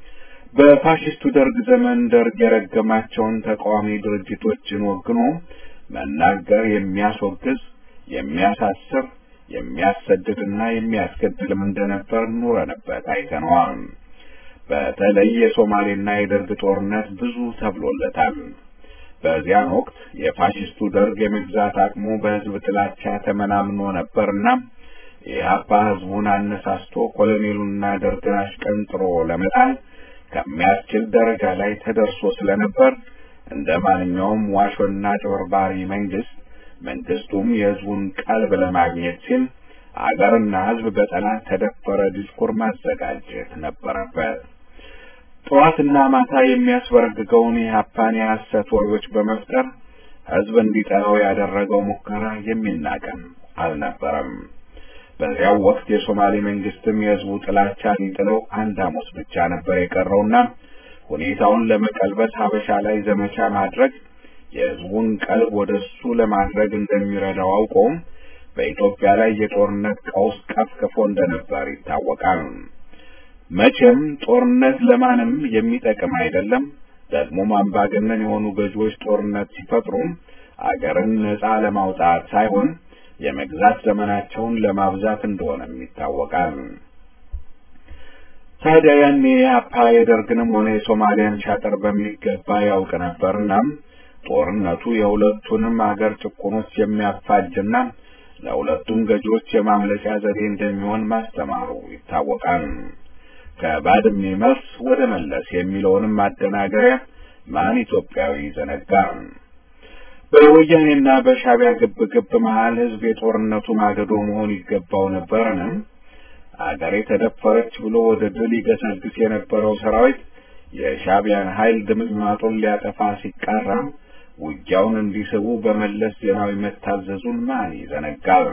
በፋሽስቱ ደርግ ዘመን ደርግ የረገማቸውን ተቃዋሚ ድርጅቶችን ወግኖ መናገር የሚያስወግዝ፣ የሚያሳስር፣ የሚያሰድድና የሚያስገድልም እንደነበር ኑረንበት አይተነዋል። በተለይ የሶማሌና የደርግ ጦርነት ብዙ ተብሎለታል። በዚያን ወቅት የፋሽስቱ ደርግ የመግዛት አቅሙ በህዝብ ጥላቻ ተመናምኖ ነበርና ኢህአፓ ህዝቡን አነሳስቶ ኮሎኔሉና ደርግን አሽቀንጥሮ ለመጣል ከሚያስችል ደረጃ ላይ ተደርሶ ስለነበር እንደ ማንኛውም ዋሾና ጮርባሪ መንግስቱም የህዝቡን ቀልብ ለማግኘት ሲል አገርና ህዝብ በጠላት ተደፈረ ዲስኩር ማዘጋጀት ነበረበት። ጠዋትና ማታ የሚያስበረግገውን የኢህአፓን የሐሰት ወሬዎች በመፍጠር ህዝብ እንዲጠላው ያደረገው ሙከራ የሚናቀም አልነበረም። በዚያው ወቅት የሶማሌ መንግስትም የህዝቡ ጥላቻ ሊጥለው አንድ ሐሙስ ብቻ ነበር የቀረውና ሁኔታውን ለመቀልበስ ሀበሻ ላይ ዘመቻ ማድረግ የህዝቡን ቀልብ ወደሱ ለማድረግ እንደሚረዳው አውቆም በኢትዮጵያ ላይ የጦርነት ቀውስ ቀፍቅፎ እንደነበር ይታወቃል። መቼም ጦርነት ለማንም የሚጠቅም አይደለም። ደግሞ አምባገነን የሆኑ ገዢዎች ጦርነት ሲፈጥሩ አገርን ነፃ ለማውጣት ሳይሆን የመግዛት ዘመናቸውን ለማብዛት እንደሆነም ይታወቃል። ታዲያ ያኔ ኢህአፓ የደርግንም ሆነ የሶማሊያን ሻጥር በሚገባ ያውቅ ነበርና ጦርነቱ የሁለቱንም አገር ጭቁኖች የሚያፋጅና ለሁለቱም ገዢዎች የማምለጫ ዘዴ እንደሚሆን ማስተማሩ ይታወቃል። ከባድሜ መልስ ወደ መለስ የሚለውንም ማደናገሪያ ማን ኢትዮጵያዊ ዘነጋ? በወያኔና በሻዕቢያ ግብግብ መሃል ህዝብ የጦርነቱ ማገዶ መሆን ይገባው ነበርና አገሬ ተደፈረች ብሎ ወደ ድል ይገሰግስ የነበረው ሰራዊት የሻዕቢያን ኃይል ድምጥማጡን ሊያጠፋ ሲቃራ ውጊያውን እንዲስቡ በመለስ ዜናዊ መታዘዙን ማን ይዘነጋል?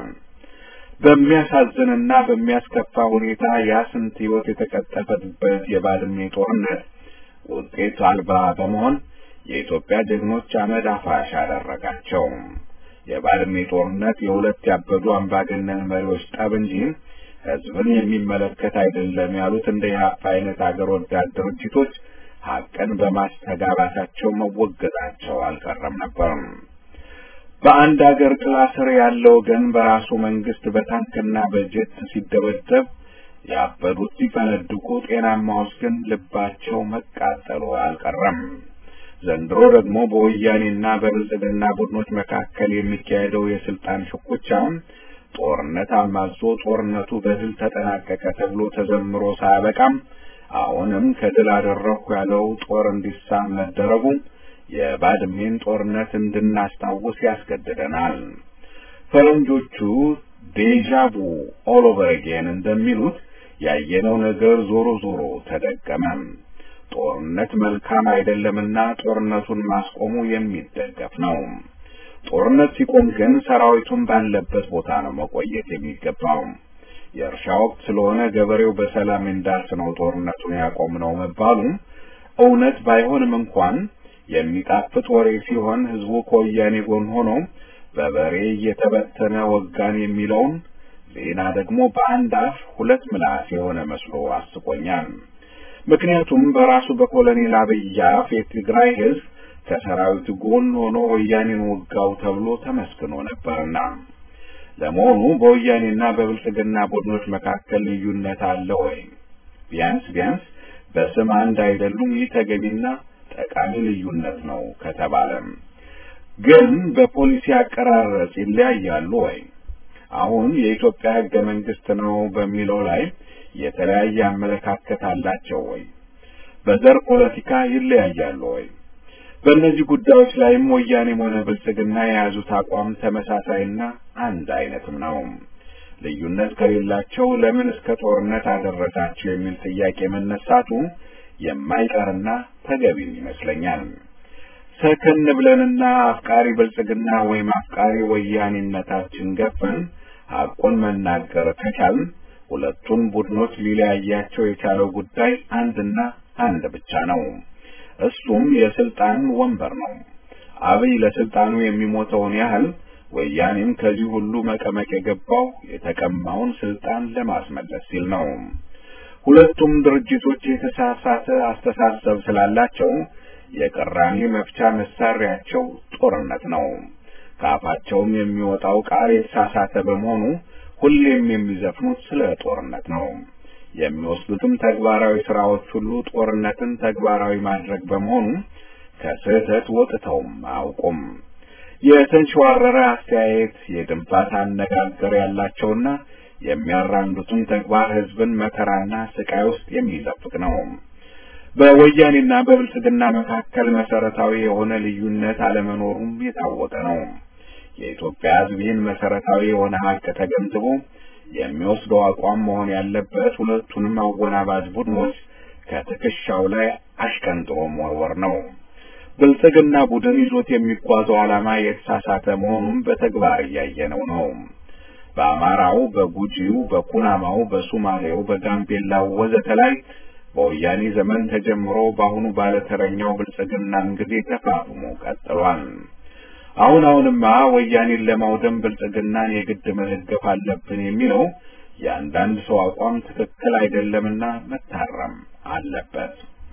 በሚያሳዝንና በሚያስከፋ ሁኔታ ያስንት ህይወት የተቀጠፈበት የባድሜ ጦርነት ውጤት አልባ በመሆን የኢትዮጵያ ጀግኖች አመድ አፋሽ አደረጋቸው። የባድሜ ጦርነት የሁለት ያበዱ አምባገነን መሪዎች ጠብ እንጂ ህዝብን የሚመለከት አይደለም ያሉት እንደ ኢህአፓ አይነት አገር ወዳድ ድርጅቶች ሀቅን በማስተጋባታቸው መወገዛቸው አልቀረም ነበር። በአንድ አገር ጥላ ስር ያለው ግን በራሱ መንግስት በታንክና በጀት ሲደበደብ ያበዱት ሲፈነድቁ ጤናማዎች ግን ልባቸው መቃጠሉ አልቀረም። ዘንድሮ ደግሞ በወያኔና በብልጽግና ቡድኖች መካከል የሚካሄደው የስልጣን ሽኩቻ ጦርነት አማዞ ጦርነቱ በድል ተጠናቀቀ ተብሎ ተዘምሮ ሳያበቃም አሁንም ከድል አደረኩ ያለው ጦር እንዲሳም መደረጉ የባድሜን ጦርነት እንድናስታውስ ያስገድደናል። ፈረንጆቹ ዴጃቡ ኦል ኦቨር አጌን እንደሚሉት ያየነው ነገር ዞሮ ዞሮ ተደገመ። ጦርነት መልካም አይደለምና ጦርነቱን ማስቆሙ የሚደገፍ ነው። ጦርነት ሲቆም ግን ሰራዊቱን ባለበት ቦታ ነው መቆየት የሚገባው። የእርሻ ወቅት ስለሆነ ገበሬው በሰላም እንዳርስ ነው ጦርነቱን ያቆምነው መባሉ እውነት ባይሆንም እንኳን የሚጣፍጥ ወሬ ሲሆን ህዝቡ ከወያኔ ጎን ሆኖ በበሬ እየተበተነ ወጋን የሚለውን ዜና ደግሞ በአንድ አፍ ሁለት ምላስ የሆነ መስሎ አስቆኛል። ምክንያቱም በራሱ በኮሎኔል አብይ አፍ የትግራይ ህዝብ ከሰራዊቱ ጎን ሆኖ ወያኔን ወጋው ተብሎ ተመስግኖ ነበርና። ለመሆኑ በወያኔና በብልጽግና ቡድኖች መካከል ልዩነት አለ ወይ? ቢያንስ በስም አንድ አይደሉም። ይህ ተገቢና ጠቃሚ ልዩነት ነው ከተባለም ግን በፖሊሲ አቀራረጽ ይለያያሉ ወይ? አሁን የኢትዮጵያ ህገ መንግስት ነው በሚለው ላይ የተለያየ አመለካከት አላቸው ወይ? በዘር ፖለቲካ ይለያያሉ ወይ? በእነዚህ ጉዳዮች ላይም ወያኔም ሆነ ብልጽግና የያዙት አቋም ተመሳሳይና አንድ አይነትም ነው። ልዩነት ከሌላቸው ለምን እስከ ጦርነት አደረሳቸው የሚል ጥያቄ መነሳቱ የማይቀርና ተገቢ ይመስለኛል። ሰከን ብለንና አፍቃሪ ብልጽግና ወይም አፍቃሪ ወያኔነታችን ገፈን ሐቁን መናገር ከቻልን ሁለቱን ቡድኖች ሊለያያቸው የቻለው ጉዳይ አንድና አንድ ብቻ ነው። እሱም የስልጣን ወንበር ነው። አብይ ለስልጣኑ የሚሞተውን ያህል ወያኔም ከዚህ ሁሉ መቀመቅ የገባው የተቀማውን ስልጣን ለማስመለስ ሲል ነው። ሁለቱም ድርጅቶች የተሳሳተ አስተሳሰብ ስላላቸው የቅራኔ መፍቻ መሳሪያቸው ጦርነት ነው። ከአፋቸውም የሚወጣው ቃል የተሳሳተ በመሆኑ ሁሌም የሚዘፍኑት ስለ ጦርነት ነው። የሚወስዱትም ተግባራዊ ስራዎች ሁሉ ጦርነትን ተግባራዊ ማድረግ በመሆኑ ከስህተት ወጥተውም አያውቁም። የተንሸዋረረ አስተያየት፣ የድንፋታ አነጋገር ያላቸውና የሚያራምዱትን ተግባር ህዝብን መከራና ስቃይ ውስጥ የሚዘፍቅ ነው። በወያኔና በብልጽግና መካከል መሰረታዊ የሆነ ልዩነት አለመኖሩም የታወቀ ነው። የኢትዮጵያ ህዝብ ይህን መሰረታዊ የሆነ ሀቅ ተገንዝቦ የሚወስደው አቋም መሆን ያለበት ሁለቱንም አወናባጅ ቡድኖች ከትከሻው ላይ አሽቀንጥሮ መወርወር ነው። ብልጽግና ቡድን ይዞት የሚጓዘው ዓላማ የተሳሳተ መሆኑን በተግባር እያየነው ነው። በአማራው፣ በጉጂው፣ በኩናማው፣ በሶማሌው፣ በጋምቤላው ወዘተ ላይ በወያኔ ዘመን ተጀምሮ በአሁኑ ባለተረኛው ብልጽግና እንግዲህ ተፋፍሞ ቀጥሏል። አሁንማ ወያኔን ለማውደም ብልጽግናን የግድ መደገፍ አለብን የሚለው የአንዳንድ ሰው አቋም ትክክል አይደለምና መታረም አለበት።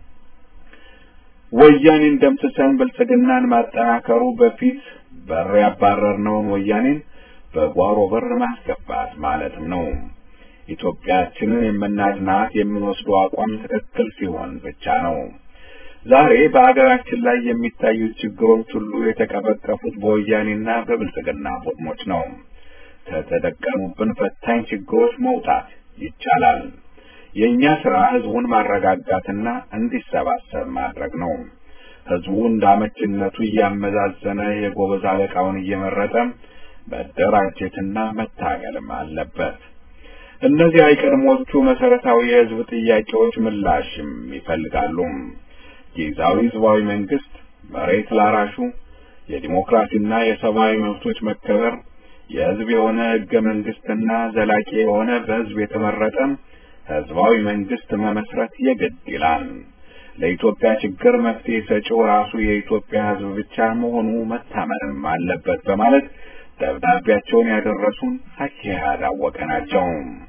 ወያኔን ደምስሰን ብልጽግናን ማጠናከሩ በፊት በር ያባረርነውን ወያኔን በጓሮ በር ማስገባት ማለትም ነው። ኢትዮጵያችንን የምናድናት የምንወስደው አቋም ትክክል ሲሆን ብቻ ነው። ዛሬ በአገራችን ላይ የሚታዩት ችግሮች ሁሉ የተቀበቀፉት በወያኔና በብልጽግና ቡድኖች ነው። ከተደቀኑብን ፈታኝ ችግሮች መውጣት ይቻላል። የኛ ስራ ህዝቡን ማረጋጋትና እንዲሰባሰብ ማድረግ ነው። ህዝቡ እንዳመችነቱ እያመዛዘነ የጎበዝ አለቃውን እየመረጠ መደራጀትና መታገልም አለበት። እነዚህ አይቀድሞቹ መሰረታዊ የህዝብ ጥያቄዎች ምላሽም ይፈልጋሉ። ጊዜያዊ ህዝባዊ መንግስት፣ መሬት ላራሹ፣ የዲሞክራሲና የሰብአዊ መብቶች መከበር፣ የህዝብ የሆነ ህገ መንግስትና ዘላቂ የሆነ በህዝብ የተመረጠ ህዝባዊ መንግስት መመስረት የግድ ይላል። ለኢትዮጵያ ችግር መፍትሄ ሰጪው ራሱ የኢትዮጵያ ህዝብ ብቻ መሆኑ መታመንም አለበት በማለት ደብዳቤያቸውን ያደረሱን አኪሃድ አወቀ ናቸው።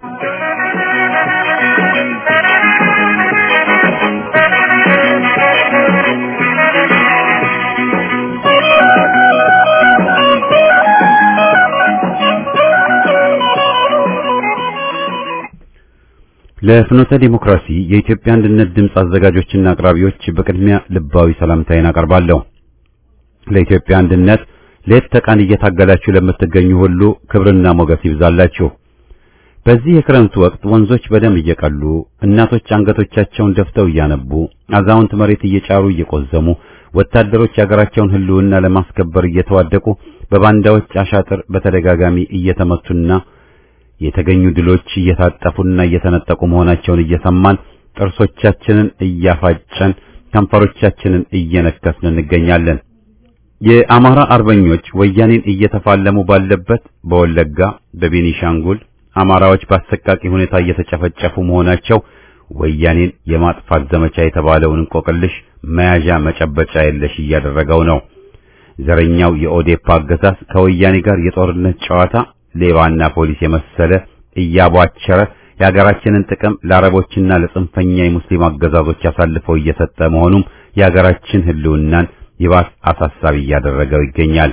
ለፍኖተ ዲሞክራሲ የኢትዮጵያ አንድነት ድምጽ አዘጋጆችና አቅራቢዎች በቅድሚያ ልባዊ ሰላምታዬን አቀርባለሁ። ለኢትዮጵያ አንድነት ሌት ተቀን እየታገላችሁ ለምትገኙ ሁሉ ክብርና ሞገስ ይብዛላችሁ። በዚህ የክረምት ወቅት ወንዞች በደም እየቀሉ፣ እናቶች አንገቶቻቸውን ደፍተው እያነቡ፣ አዛውንት መሬት እየጫሩ እየቆዘሙ፣ ወታደሮች የሀገራቸውን ህልውና ለማስከበር እየተዋደቁ፣ በባንዳዎች አሻጥር በተደጋጋሚ እየተመቱና የተገኙ ድሎች እየታጠፉና እየተነጠቁ መሆናቸውን እየሰማን ጥርሶቻችንን እያፋጨን ከንፈሮቻችንን እየነከስን እንገኛለን። የአማራ አርበኞች ወያኔን እየተፋለሙ ባለበት በወለጋ፣ በቤኒሻንጉል አማራዎች በአሰቃቂ ሁኔታ እየተጨፈጨፉ መሆናቸው ወያኔን የማጥፋት ዘመቻ የተባለውን እንቆቅልሽ መያዣ መጨበጫ የለሽ እያደረገው ነው። ዘረኛው የኦዴፓ አገዛዝ ከወያኔ ጋር የጦርነት ጨዋታ ሌባና ፖሊስ የመሰለ እያቧቸረ የሀገራችንን ጥቅም ለአረቦችና ለጽንፈኛ የሙስሊም አገዛዞች አሳልፈው እየሰጠ መሆኑም የሀገራችን ህልውናን ይባስ አሳሳቢ እያደረገው ይገኛል።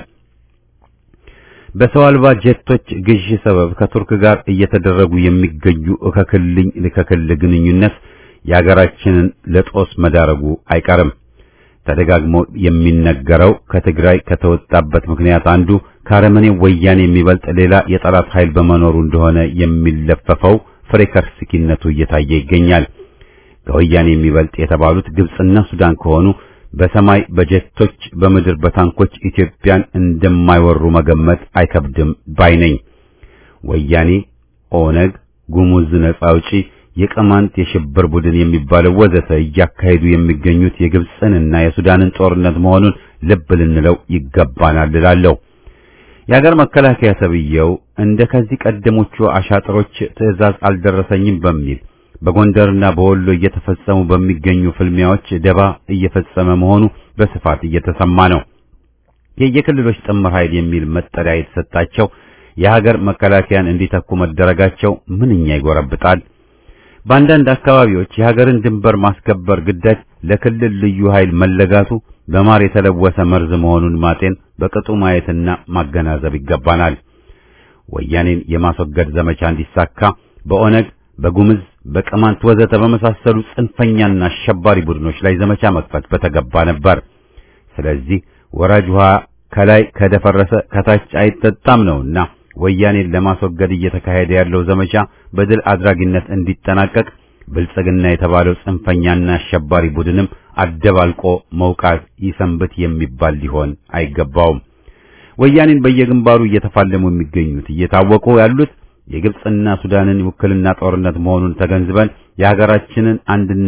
በሰው አልባ ጀቶች ግዢ ሰበብ ከቱርክ ጋር እየተደረጉ የሚገኙ ከክልል ግንኙነት የሀገራችንን ለጦስ መዳረጉ አይቀርም። ተደጋግሞ የሚነገረው ከትግራይ ከተወጣበት ምክንያት አንዱ ካረመኔ ወያኔ የሚበልጥ ሌላ የጠላት ኃይል በመኖሩ እንደሆነ የሚለፈፈው ፍሬከርስኪነቱ እየታየ ይገኛል። ከወያኔ የሚበልጥ የተባሉት ግብጽና ሱዳን ከሆኑ በሰማይ በጀቶች በምድር በታንኮች ኢትዮጵያን እንደማይወሩ መገመት አይከብድም ባይነኝ። ወያኔ፣ ኦነግ፣ ጉሙዝ ነጻ አውጪ፣ የቅማንት የሽብር ቡድን የሚባለው ወዘተ እያካሄዱ የሚገኙት የግብጽንና የሱዳንን ጦርነት መሆኑን ልብ ልንለው ይገባናል እላለሁ። የሀገር መከላከያ ተብዬው እንደ ከዚህ ቀደሞቹ አሻጥሮች ትዕዛዝ አልደረሰኝም በሚል በጎንደርና በወሎ እየተፈጸሙ በሚገኙ ፍልሚያዎች ደባ እየፈጸመ መሆኑ በስፋት እየተሰማ ነው። የየክልሎች ጥምር ኃይል የሚል መጠሪያ የተሰጣቸው የሀገር መከላከያን እንዲተኩ መደረጋቸው ምንኛ ይጎረብጣል። በአንዳንድ አካባቢዎች የሀገርን ድንበር ማስከበር ግዳጅ ለክልል ልዩ ኃይል መለጋቱ በማር የተለወሰ መርዝ መሆኑን ማጤን በቅጡ ማየትና ማገናዘብ ይገባናል። ወያኔን የማስወገድ ዘመቻ እንዲሳካ በኦነግ፣ በጉምዝ፣ በቅማንት ወዘተ በመሳሰሉ ጽንፈኛና አሸባሪ ቡድኖች ላይ ዘመቻ መክፈት በተገባ ነበር። ስለዚህ ወራጅ ውሃ ከላይ ከደፈረሰ ከታች አይጠጣም ነውና ወያኔን ለማስወገድ እየተካሄደ ያለው ዘመቻ በድል አድራጊነት እንዲጠናቀቅ ብልጽግና የተባለው ጽንፈኛና አሸባሪ ቡድንም አደባልቆ መውቃት ይሰንብት የሚባል ሊሆን አይገባውም። ወያኔን በየግንባሩ እየተፋለሙ የሚገኙት እየታወቁ ያሉት የግብጽና ሱዳንን ውክልና ጦርነት መሆኑን ተገንዝበን የሀገራችንን አንድነት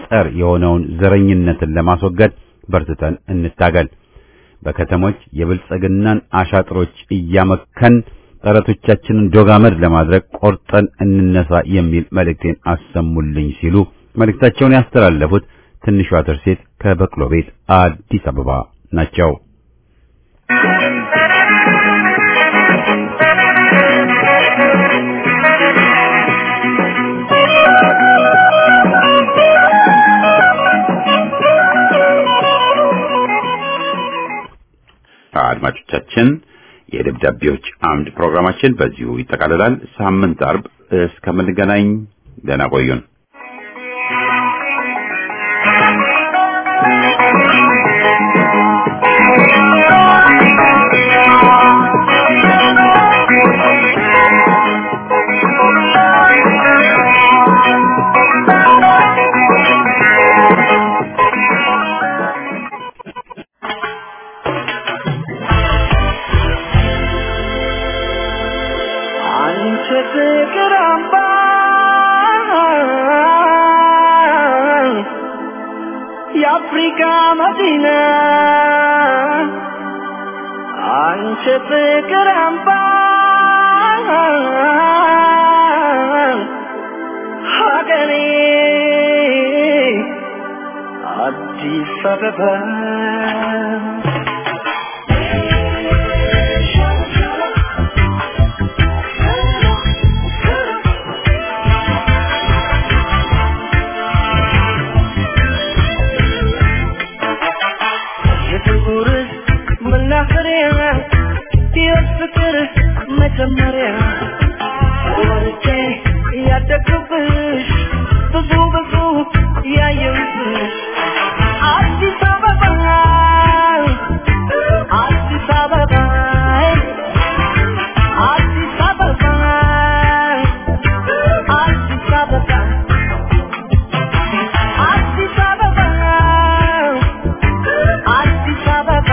ጸር የሆነውን ዘረኝነትን ለማስወገድ በርትተን እንታገል። በከተሞች የብልጽግናን አሻጥሮች እያመከን ጥረቶቻችንን ዶጋመድ ለማድረግ ቆርጠን እንነሳ የሚል መልእክቴን አሰሙልኝ ሲሉ መልእክታቸውን ያስተላለፉት ትንሿ ተርሴት ከበቅሎ ቤት አዲስ አበባ ናቸው። አድማጮቻችን የደብዳቤዎች አምድ ፕሮግራማችን በዚሁ ይጠቃልላል። ሳምንት አርብ እስከምንገናኝ ደህና ቆዩን። የአፍሪካ መዲና አንቺ ፍቅር አምባ ሀገሬ አዲስ አበባ የፍቅር መጀመሪያ ወርጄ ያደግኩብሽ ብዙ ብዙ ያየሁብሽ አዲስ አበባ አዲስ አበባ አዲስ አበባ አዲስ አበባ አዲስ አበባ አዲስ አበባ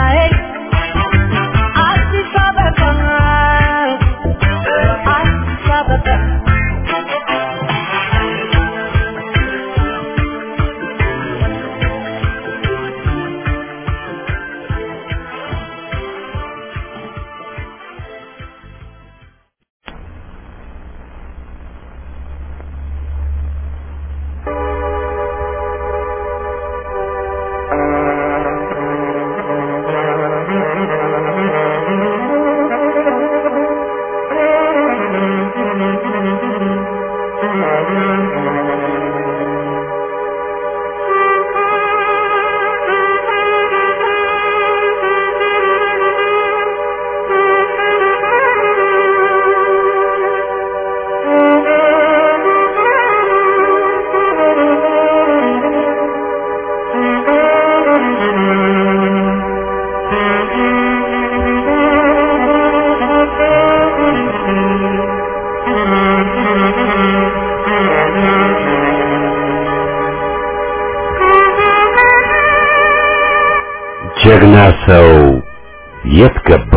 ጀግና ሰው የት ገባ?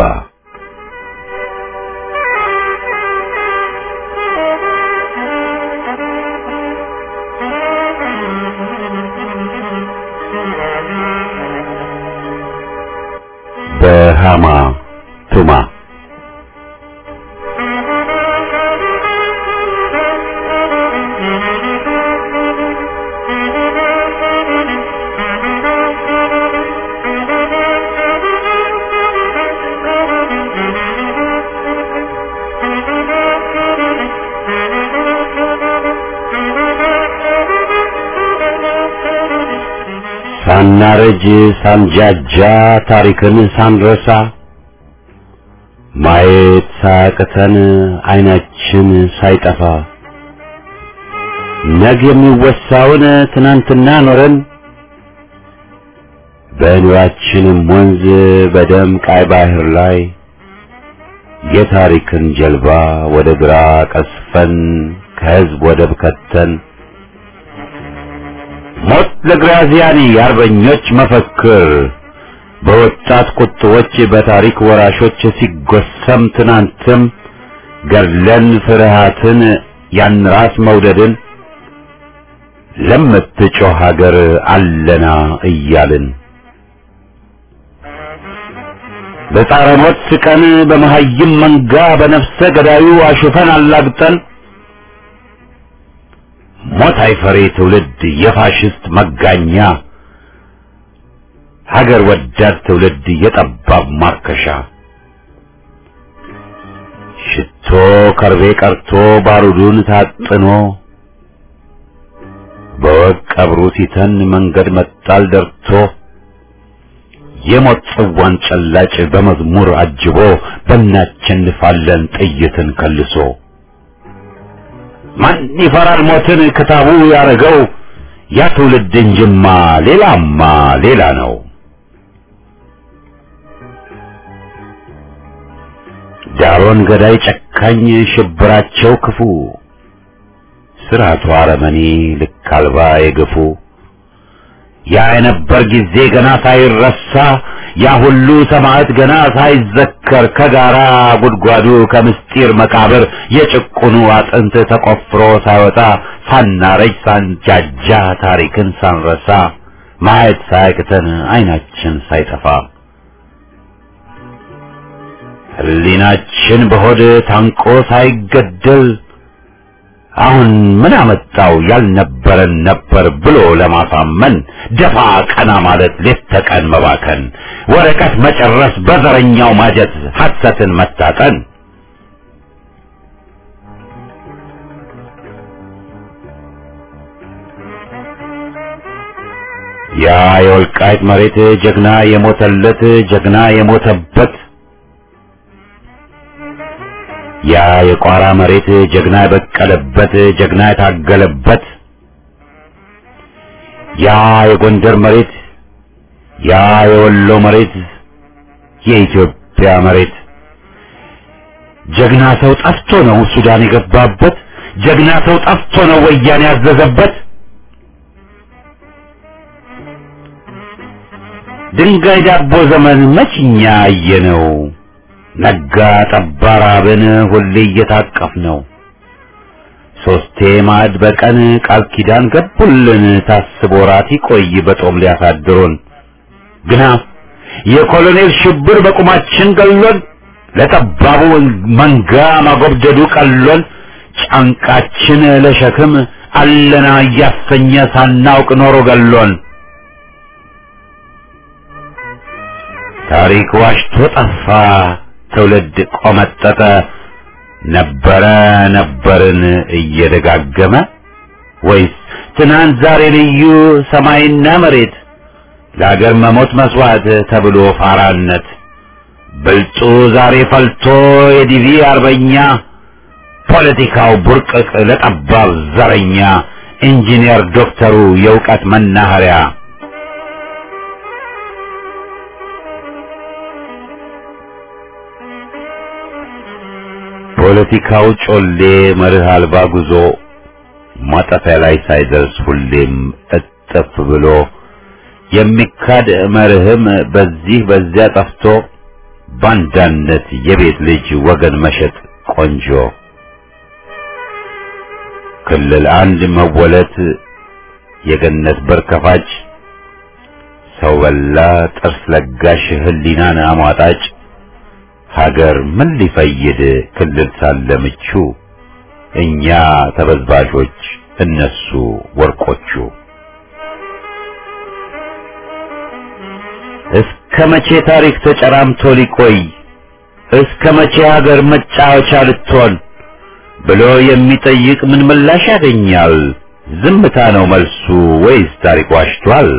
በሃማ ቱማ ሳናረጅ ሳንጃጃ ታሪክን ሳንረሳ ማየት ሳያቅተን አይናችን ሳይጠፋ ነገ የሚወሳውን ትናንትና ኖረን በኑራችንም ወንዝ በደም ቀይ ባህር ላይ የታሪክን ጀልባ ወደ ግራ ቀስፈን ከህዝብ ወደብ ከተን ሞት ለግራዚያኒ የአርበኞች መፈክር በወጣት ቁጥቦች በታሪክ ወራሾች ሲጎሰም ትናንትም ገድለን ፍርሃትን ያን ራስ መውደድን ለምትጮህ ሀገር አለና እያልን በጻረ ሞት ስቀን በመሃይም መንጋ በነፍሰ ገዳዩ አሹፈን አላግጠን ሞት አይፈሬ ትውልድ የፋሽስት መጋኛ ሀገር ወዳድ ትውልድ የጠባብ ማርከሻ ሽቶ ከርቤ ቀርቶ ባሩዱን ታጥኖ በወቅ ቀብሩ ሲተን መንገድ መጣል ደርቶ የሞት ጽዋን ጨላጭ በመዝሙር አጅቦ በእናቸንፋለን ጥይትን ከልሶ ማን ይፈራል ሞትን ክታቡ ያረገው ያ ትውልድ እንጅማ ሌላማ ሌላ ነው። ዳሮን ገዳይ ጨካኝ ሽብራቸው ክፉ ስራቱ አረመኔ ልክ አልባ የገፉ ያ የነበር ጊዜ ገና ሳይረሳ ያ ሁሉ ሰማዕት ገና ሳይዘከር ከጋራ ጉድጓዱ ከምስጢር መቃብር የጭቁኑ አጥንት ተቆፍሮ ሳይወጣ ሳናረጅ ሳንጃጃ ታሪክን ሳንረሳ ማየት ሳያቅተን አይናችን ሳይጠፋ ህሊናችን በሆድ ታንቆ ሳይገደል አሁን ምን አመጣው ያልነበረን ነበር ብሎ ለማሳመን ደፋ ቀና ማለት ሌት ተቀን መባከን ወረቀት መጨረስ በዘረኛው ማጀት ሐሰትን መታጠን ያ የወልቃይት መሬት ጀግና የሞተለት ጀግና የሞተበት ያ የቋራ መሬት ጀግና የበቀለበት ጀግና የታገለበት ያ የጎንደር መሬት ያ የወሎ መሬት የኢትዮጵያ መሬት ጀግና ሰው ጠፍቶ ነው ሱዳን የገባበት ጀግና ሰው ጠፍቶ ነው ወያኔ ያዘዘበት ድንጋይ ዳቦ ዘመን መችኛ አየነው ነጋ ጠባ ራብን ሁሌ እየታቀፍ ነው ሶስቴ ማዕድ በቀን ቃል ኪዳን ገቡልን ታስቦ ራት ይቆይ በጦም ሊያሳድሩን ግና የኮሎኔል ሽብር በቁማችን ገሎን ለጠባቡ መንጋ ማጎብደዱ ቀሎን ጫንቃችን ለሸክም አለና እያሰኘ ሳናውቅ ኖሮ ገሎን ታሪክ ዋሽቶ ጠፋ ትውልድ ቆመጠጠ ነበረ ነበርን እየደጋገመ ወይስ ትናንት ዛሬ ልዩ ሰማይና መሬት ለአገር መሞት መስዋዕት ተብሎ ፋራነት ብልጡ ዛሬ ፈልቶ የዲቪ አርበኛ ፖለቲካው ቡርቅቅ ለጠባብ ዘረኛ ኢንጂነር ዶክተሩ የእውቀት መናኸሪያ ፖለቲካው ጮሌ መርህ አልባ ጉዞ ማጠፊያ ላይ ሳይደርስ ሁሌም እጥፍ ብሎ የሚካድ መርህም በዚህ በዚያ ጠፍቶ ባንዳነት የቤት ልጅ ወገን መሸጥ ቆንጆ ክልል አንድ መወለት የገነት በር ከፋጭ ሰው በላ ጥርስ ለጋሽ ህሊናን አሟጣጭ ሀገር ምን ሊፈይድ ክልል ሳለ ምቹ እኛ ተበዝባዦች እነሱ ወርቆቹ እስከ መቼ ታሪክ ተጨራምቶ ሊቆይ እስከ መቼ ሀገር መጫወቻ ልትሆን ብሎ የሚጠይቅ ምን ምላሽ ያገኛል ዝምታ ነው መልሱ ወይስ ታሪክ ዋሽቷል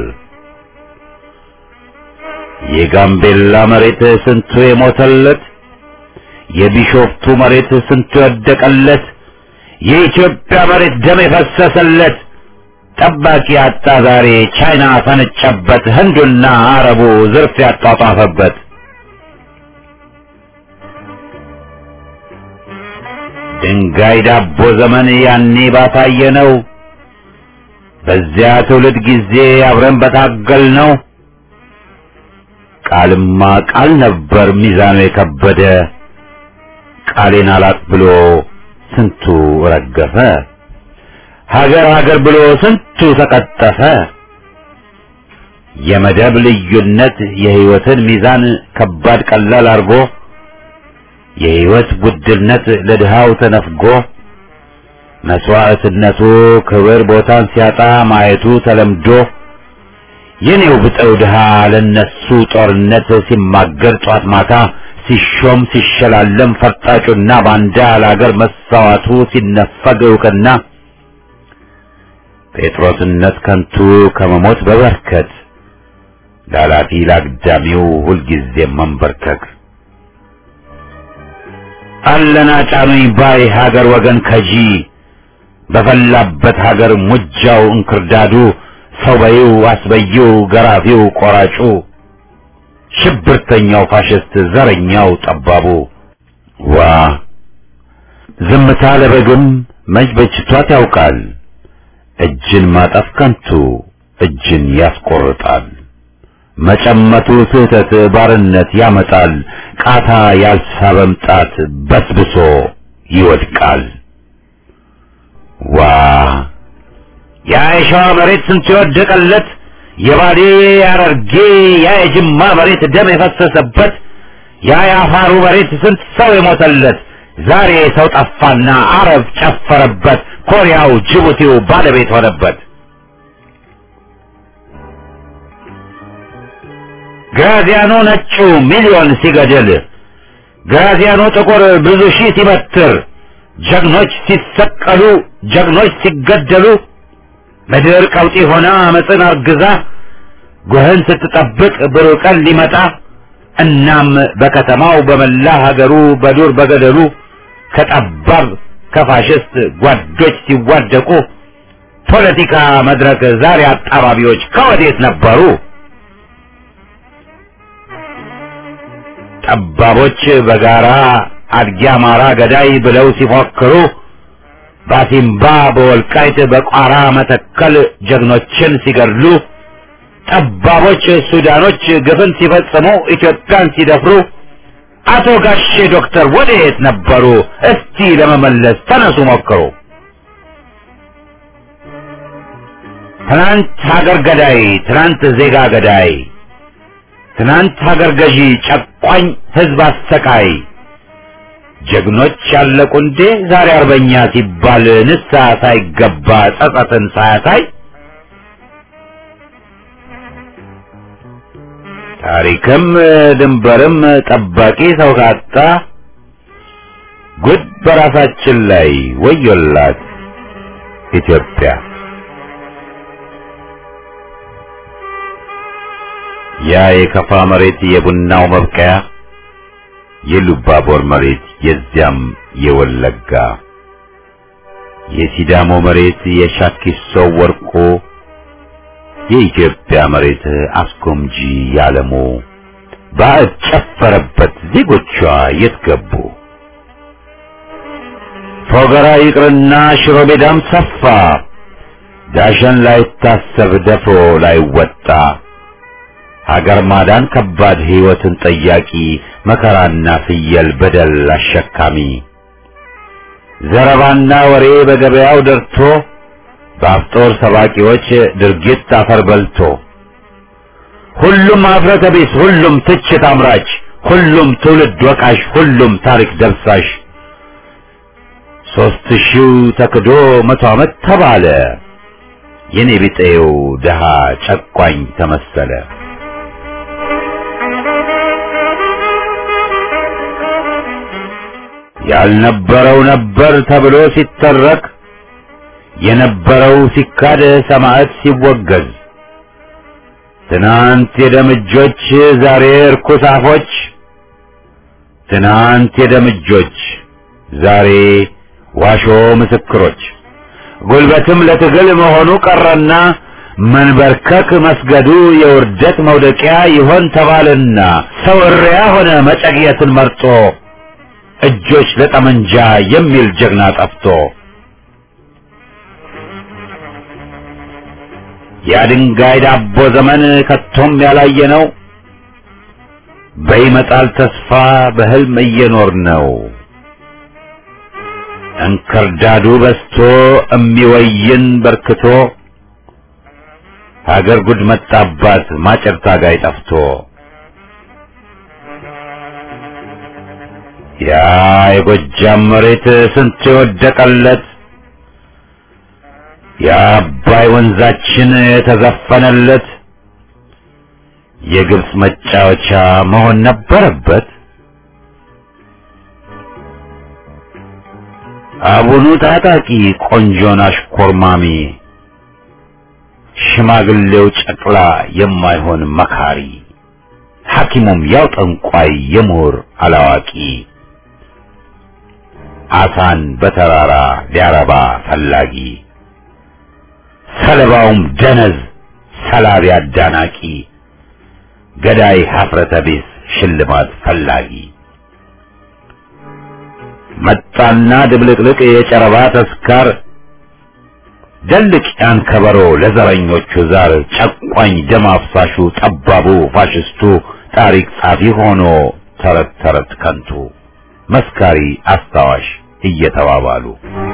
የጋምቤላ መሬት ስንቱ የሞተለት የቢሾፍቱ መሬት ስንቱ የወደቀለት የኢትዮጵያ መሬት ደም የፈሰሰለት ጠባቂ አጣ ዛሬ ቻይና ፈነጨበት ህንዱና አረቡ ዝርፍ ያጧጧፈበት ድንጋይ ዳቦ ዘመን ያኔ ባታየ ነው በዚያ ትውልድ ጊዜ አብረን በታገል ነው ቃልማ ቃል ነበር ሚዛኑ የከበደ ቃሌን አላጥ ብሎ ስንቱ ረገፈ ሀገር ሀገር ብሎ ስንቱ ተቀጠፈ። የመደብ ልዩነት የህይወትን ሚዛን ከባድ ቀላል አርጎ የህይወት ውድነት ለድሃው ተነፍጎ መስዋዕትነቱ ክብር ቦታን ሲያጣ ማየቱ ተለምዶ የኔው ብጠው ድሃ ለነሱ ጦርነት ሲማገር ጧት ማታ ሲሾም ሲሸላለም ፈርጣጩና ባንዳ ለአገር መሳዋቱ ሲነፈግ እውቅና ጴጥሮስነት ከንቱ ከመሞት በበርከት ላላፊ ላግዳሚው ሁልጊዜ መንበርከክ አለና ጫኑኝ ባይ ሀገር ወገን ከጂ በፈላበት ሀገር ሙጃው እንክርዳዱ ሰው በይው አስበይው ገራፊው ቆራጩ ሽብርተኛው ፋሽስት ዘረኛው ጠባቡ ዋ ዝምታ ለበግም መች በጅቷት ያውቃል እጅን ማጠፍ ከንቱ እጅን ያስቆርጣል መጨመቱ ስህተት ባርነት ያመጣል ቃታ ያልሳበም ጣት በስብሶ ይወድቃል ዋ ያ የሸዋ መሬት ስንት የወደቀለት የባሌ ያረርጌ ያ የጅማ መሬት ደም የፈሰሰበት ያ የአፋሩ መሬት ስንት ሰው የሞተለት ዛሬ ሰው ጠፋና አረብ ጨፈረበት ኮሪያው ጅቡቲው ባለቤት ሆነበት ግራዚያኖ ነጩ ሚሊዮን ሲገድል ግራዚያኖ ጥቁር ብዙ ሺህ ሲበትር ጀግኖች ሲሰቀሉ ጀግኖች ሲገደሉ ምድር ቀውጢ ሆና አመፅን አርግዛ ጎህን ስትጠብቅ ብሩህ ቀን ሊመጣ እናም በከተማው በመላ ሀገሩ በዱር በገደሉ ከጠባብ ከፋሽስት ጓዶች ሲዋደቁ ፖለቲካ መድረክ ዛሬ አጣባቢዎች ከወዴት ነበሩ? ጠባቦች በጋራ አድጊ አማራ ገዳይ ብለው ሲፎክሩ ባሲምባ በወልቃይት በቋራ መተከል ጀግኖችን ሲገድሉ ጠባቦች ሱዳኖች ግፍን ሲፈጽሙ ኢትዮጵያን ሲደፍሩ አቶ ጋሼ ዶክተር ወዴት ነበሩ? እስቲ ለመመለስ ተነሱ ሞክሩ። ትናንት ሀገር ገዳይ ትናንት ዜጋ ገዳይ ትናንት ሀገር ገዢ ጨቋኝ ህዝብ አሰቃይ ጀግኖች ያለቁ እንዴ ዛሬ አርበኛ ሲባል ንስሐ ሳይገባ ጸጸትን ሳያሳይ ታሪክም ድንበርም ጠባቂ ሰው ካጣ ጉድ በራሳችን ላይ ወዮላት ኢትዮጵያ። ያ የከፋ መሬት የቡናው መብቀያ የሉባቦር መሬት የዚያም የወለጋ የሲዳሞ መሬት የሻኪሶ ወርቆ የኢትዮጵያ መሬት አስኮምጂ ያለሞ ባዕድ ጨፈረበት ዜጎቿ የት ገቡ? ፎገራ ይቅርና ሽሮ ሜዳም ሰፋ ዳሸን ላይታሰብ ደፍሮ ላይወጣ ሀገር ማዳን ከባድ ሕይወትን ጠያቂ መከራና ፍየል በደል አሸካሚ ዘረባና ወሬ በገበያው ደርቶ በአፍጦር ሰባቂዎች ድርጊት አፈር በልቶ ሁሉም አፍረተ ቢስ ሁሉም ትችት አምራች ሁሉም ትውልድ ወቃሽ ሁሉም ታሪክ ደብሳሽ 3000 ተክዶ 100 ዓመት ተባለ የኔ ቢጤው ደሃ ጨቋኝ ተመሰለ። ያልነበረው ነበር ተብሎ ሲተረክ የነበረው ሲካድ ሰማዕት ሲወገዝ ትናንት የደምጆች ዛሬ እርኩስ አፎች ትናንት የደምጆች ዛሬ ዋሾ ምስክሮች ጉልበትም ለትግል መሆኑ ቀረና መንበርከክ መስገዱ የውርደት መውደቂያ ይሆን ተባለና ሰው እሪያ ሆነ መጨግየትን መርጦ እጆች ለጠመንጃ የሚል ጀግና ጠፍቶ የድንጋይ ዳቦ ዘመን ከቶም ያላየ ነው በይመጣል ተስፋ በህልም እየኖር ነው። እንክርዳዱ በስቶ እሚወይን በርክቶ ሀገር ጉድ መጣባት ማጨር ታጋይ ጠፍቶ ያ የጎጃም መሬት ስንት የወደቀለት የአባይ ወንዛችን የተዘፈነለት የግብጽ መጫወቻ መሆን ነበረበት። አቡኑ ታጣቂ ቆንጆን አሽኮርማሚ ሽማግሌው ጨቅላ የማይሆን መካሪ ሐኪሙም ያው ጠንቋይ የምሁር አላዋቂ አሳን በተራራ ሊያረባ ፈላጊ ሰለባውም ደነዝ ሰላቢ አዳናቂ ገዳይ ሀፍረተ ቢስ ሽልማት ፈላጊ መጣና ድብልቅልቅ የጨረባ ተስካር ደልቅ ያን ከበሮ ለዘረኞቹ ዛር ጨቋኝ ደም አፍሳሹ ጠባቡ ፋሽስቱ ታሪክ ጻፊ ሆኖ ተረት ተረት ከንቱ መስካሪ አስታዋሽ እየተባባሉ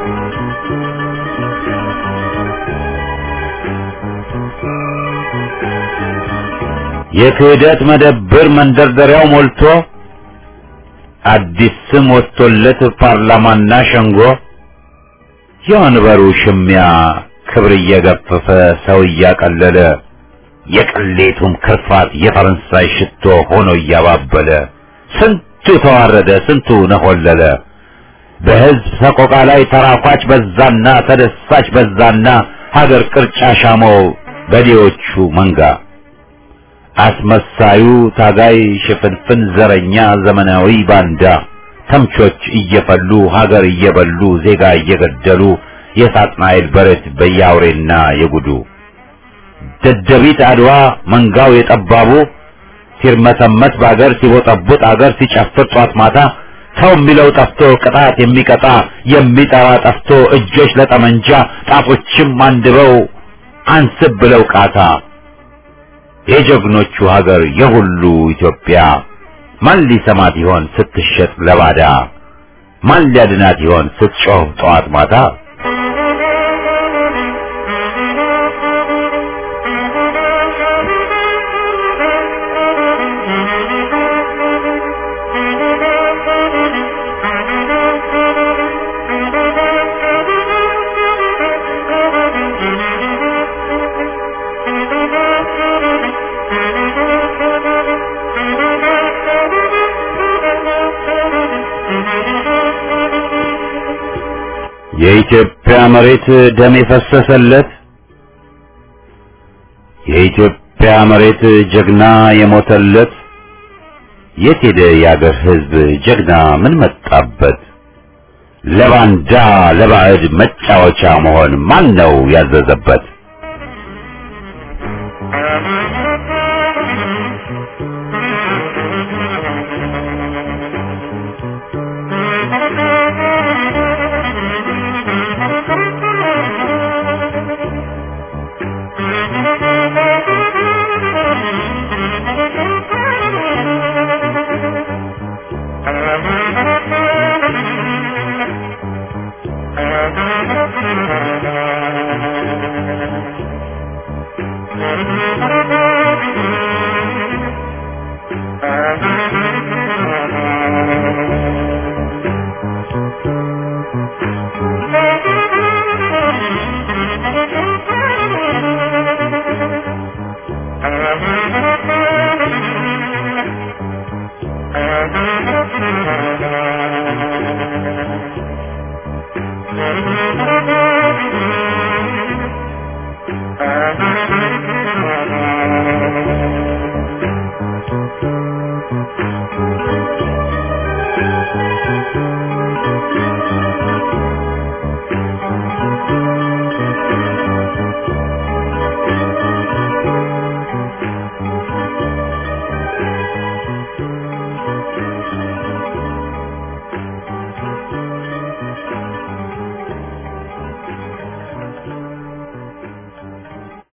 የክህደት መደብር መንደርደሪያው ሞልቶ አዲስ ስም ወጥቶለት ፓርላማና ሸንጎ የወንበሩ ሽሚያ ክብር እየገፈፈ ሰው እያቀለለ የቅሌቱም ክርፋት የፈረንሳይ ሽቶ ሆኖ እያባበለ ስንቱ ተዋረደ ስንቱ ነሆለለ በህዝብ ሰቆቃ ላይ ተራኳች በዛና ተደሳች በዛና ሀገር ቅርጫ ሻመው በዲዎቹ መንጋ አስመሳዩ ታጋይ ሽፍንፍን ዘረኛ ዘመናዊ ባንዳ ተምቾች እየፈሉ ሀገር እየበሉ ዜጋ እየገደሉ የሳጥናኤል በረት በያውሬና የጉዱ ደደቢት አድዋ መንጋው የጠባቡ ሲርመሰመስ በአገር ሲቦጠቡጥ አገር ሲጨፍር ጧት ማታ ሰው የሚለው ጠፍቶ ቅጣት የሚቀጣ የሚጠራ ጠፍቶ እጆች ለጠመንጃ ጣቶችም አንድበው አንስብ ብለው ቃታ የጀግኖቹ ሀገር የሁሉ ኢትዮጵያ ማን ሊሰማት ይሆን ስትሸጥ ለባዳ ማን ሊያድናት ይሆን ስትጮህ ጠዋት ማታ የኢትዮጵያ መሬት ደም የፈሰሰለት የኢትዮጵያ መሬት ጀግና የሞተለት የት ሄደ የአገር ሕዝብ ጀግና ምን መጣበት ለባንዳ ለባዕድ መጫወቻ መሆን ማን ነው ያዘዘበት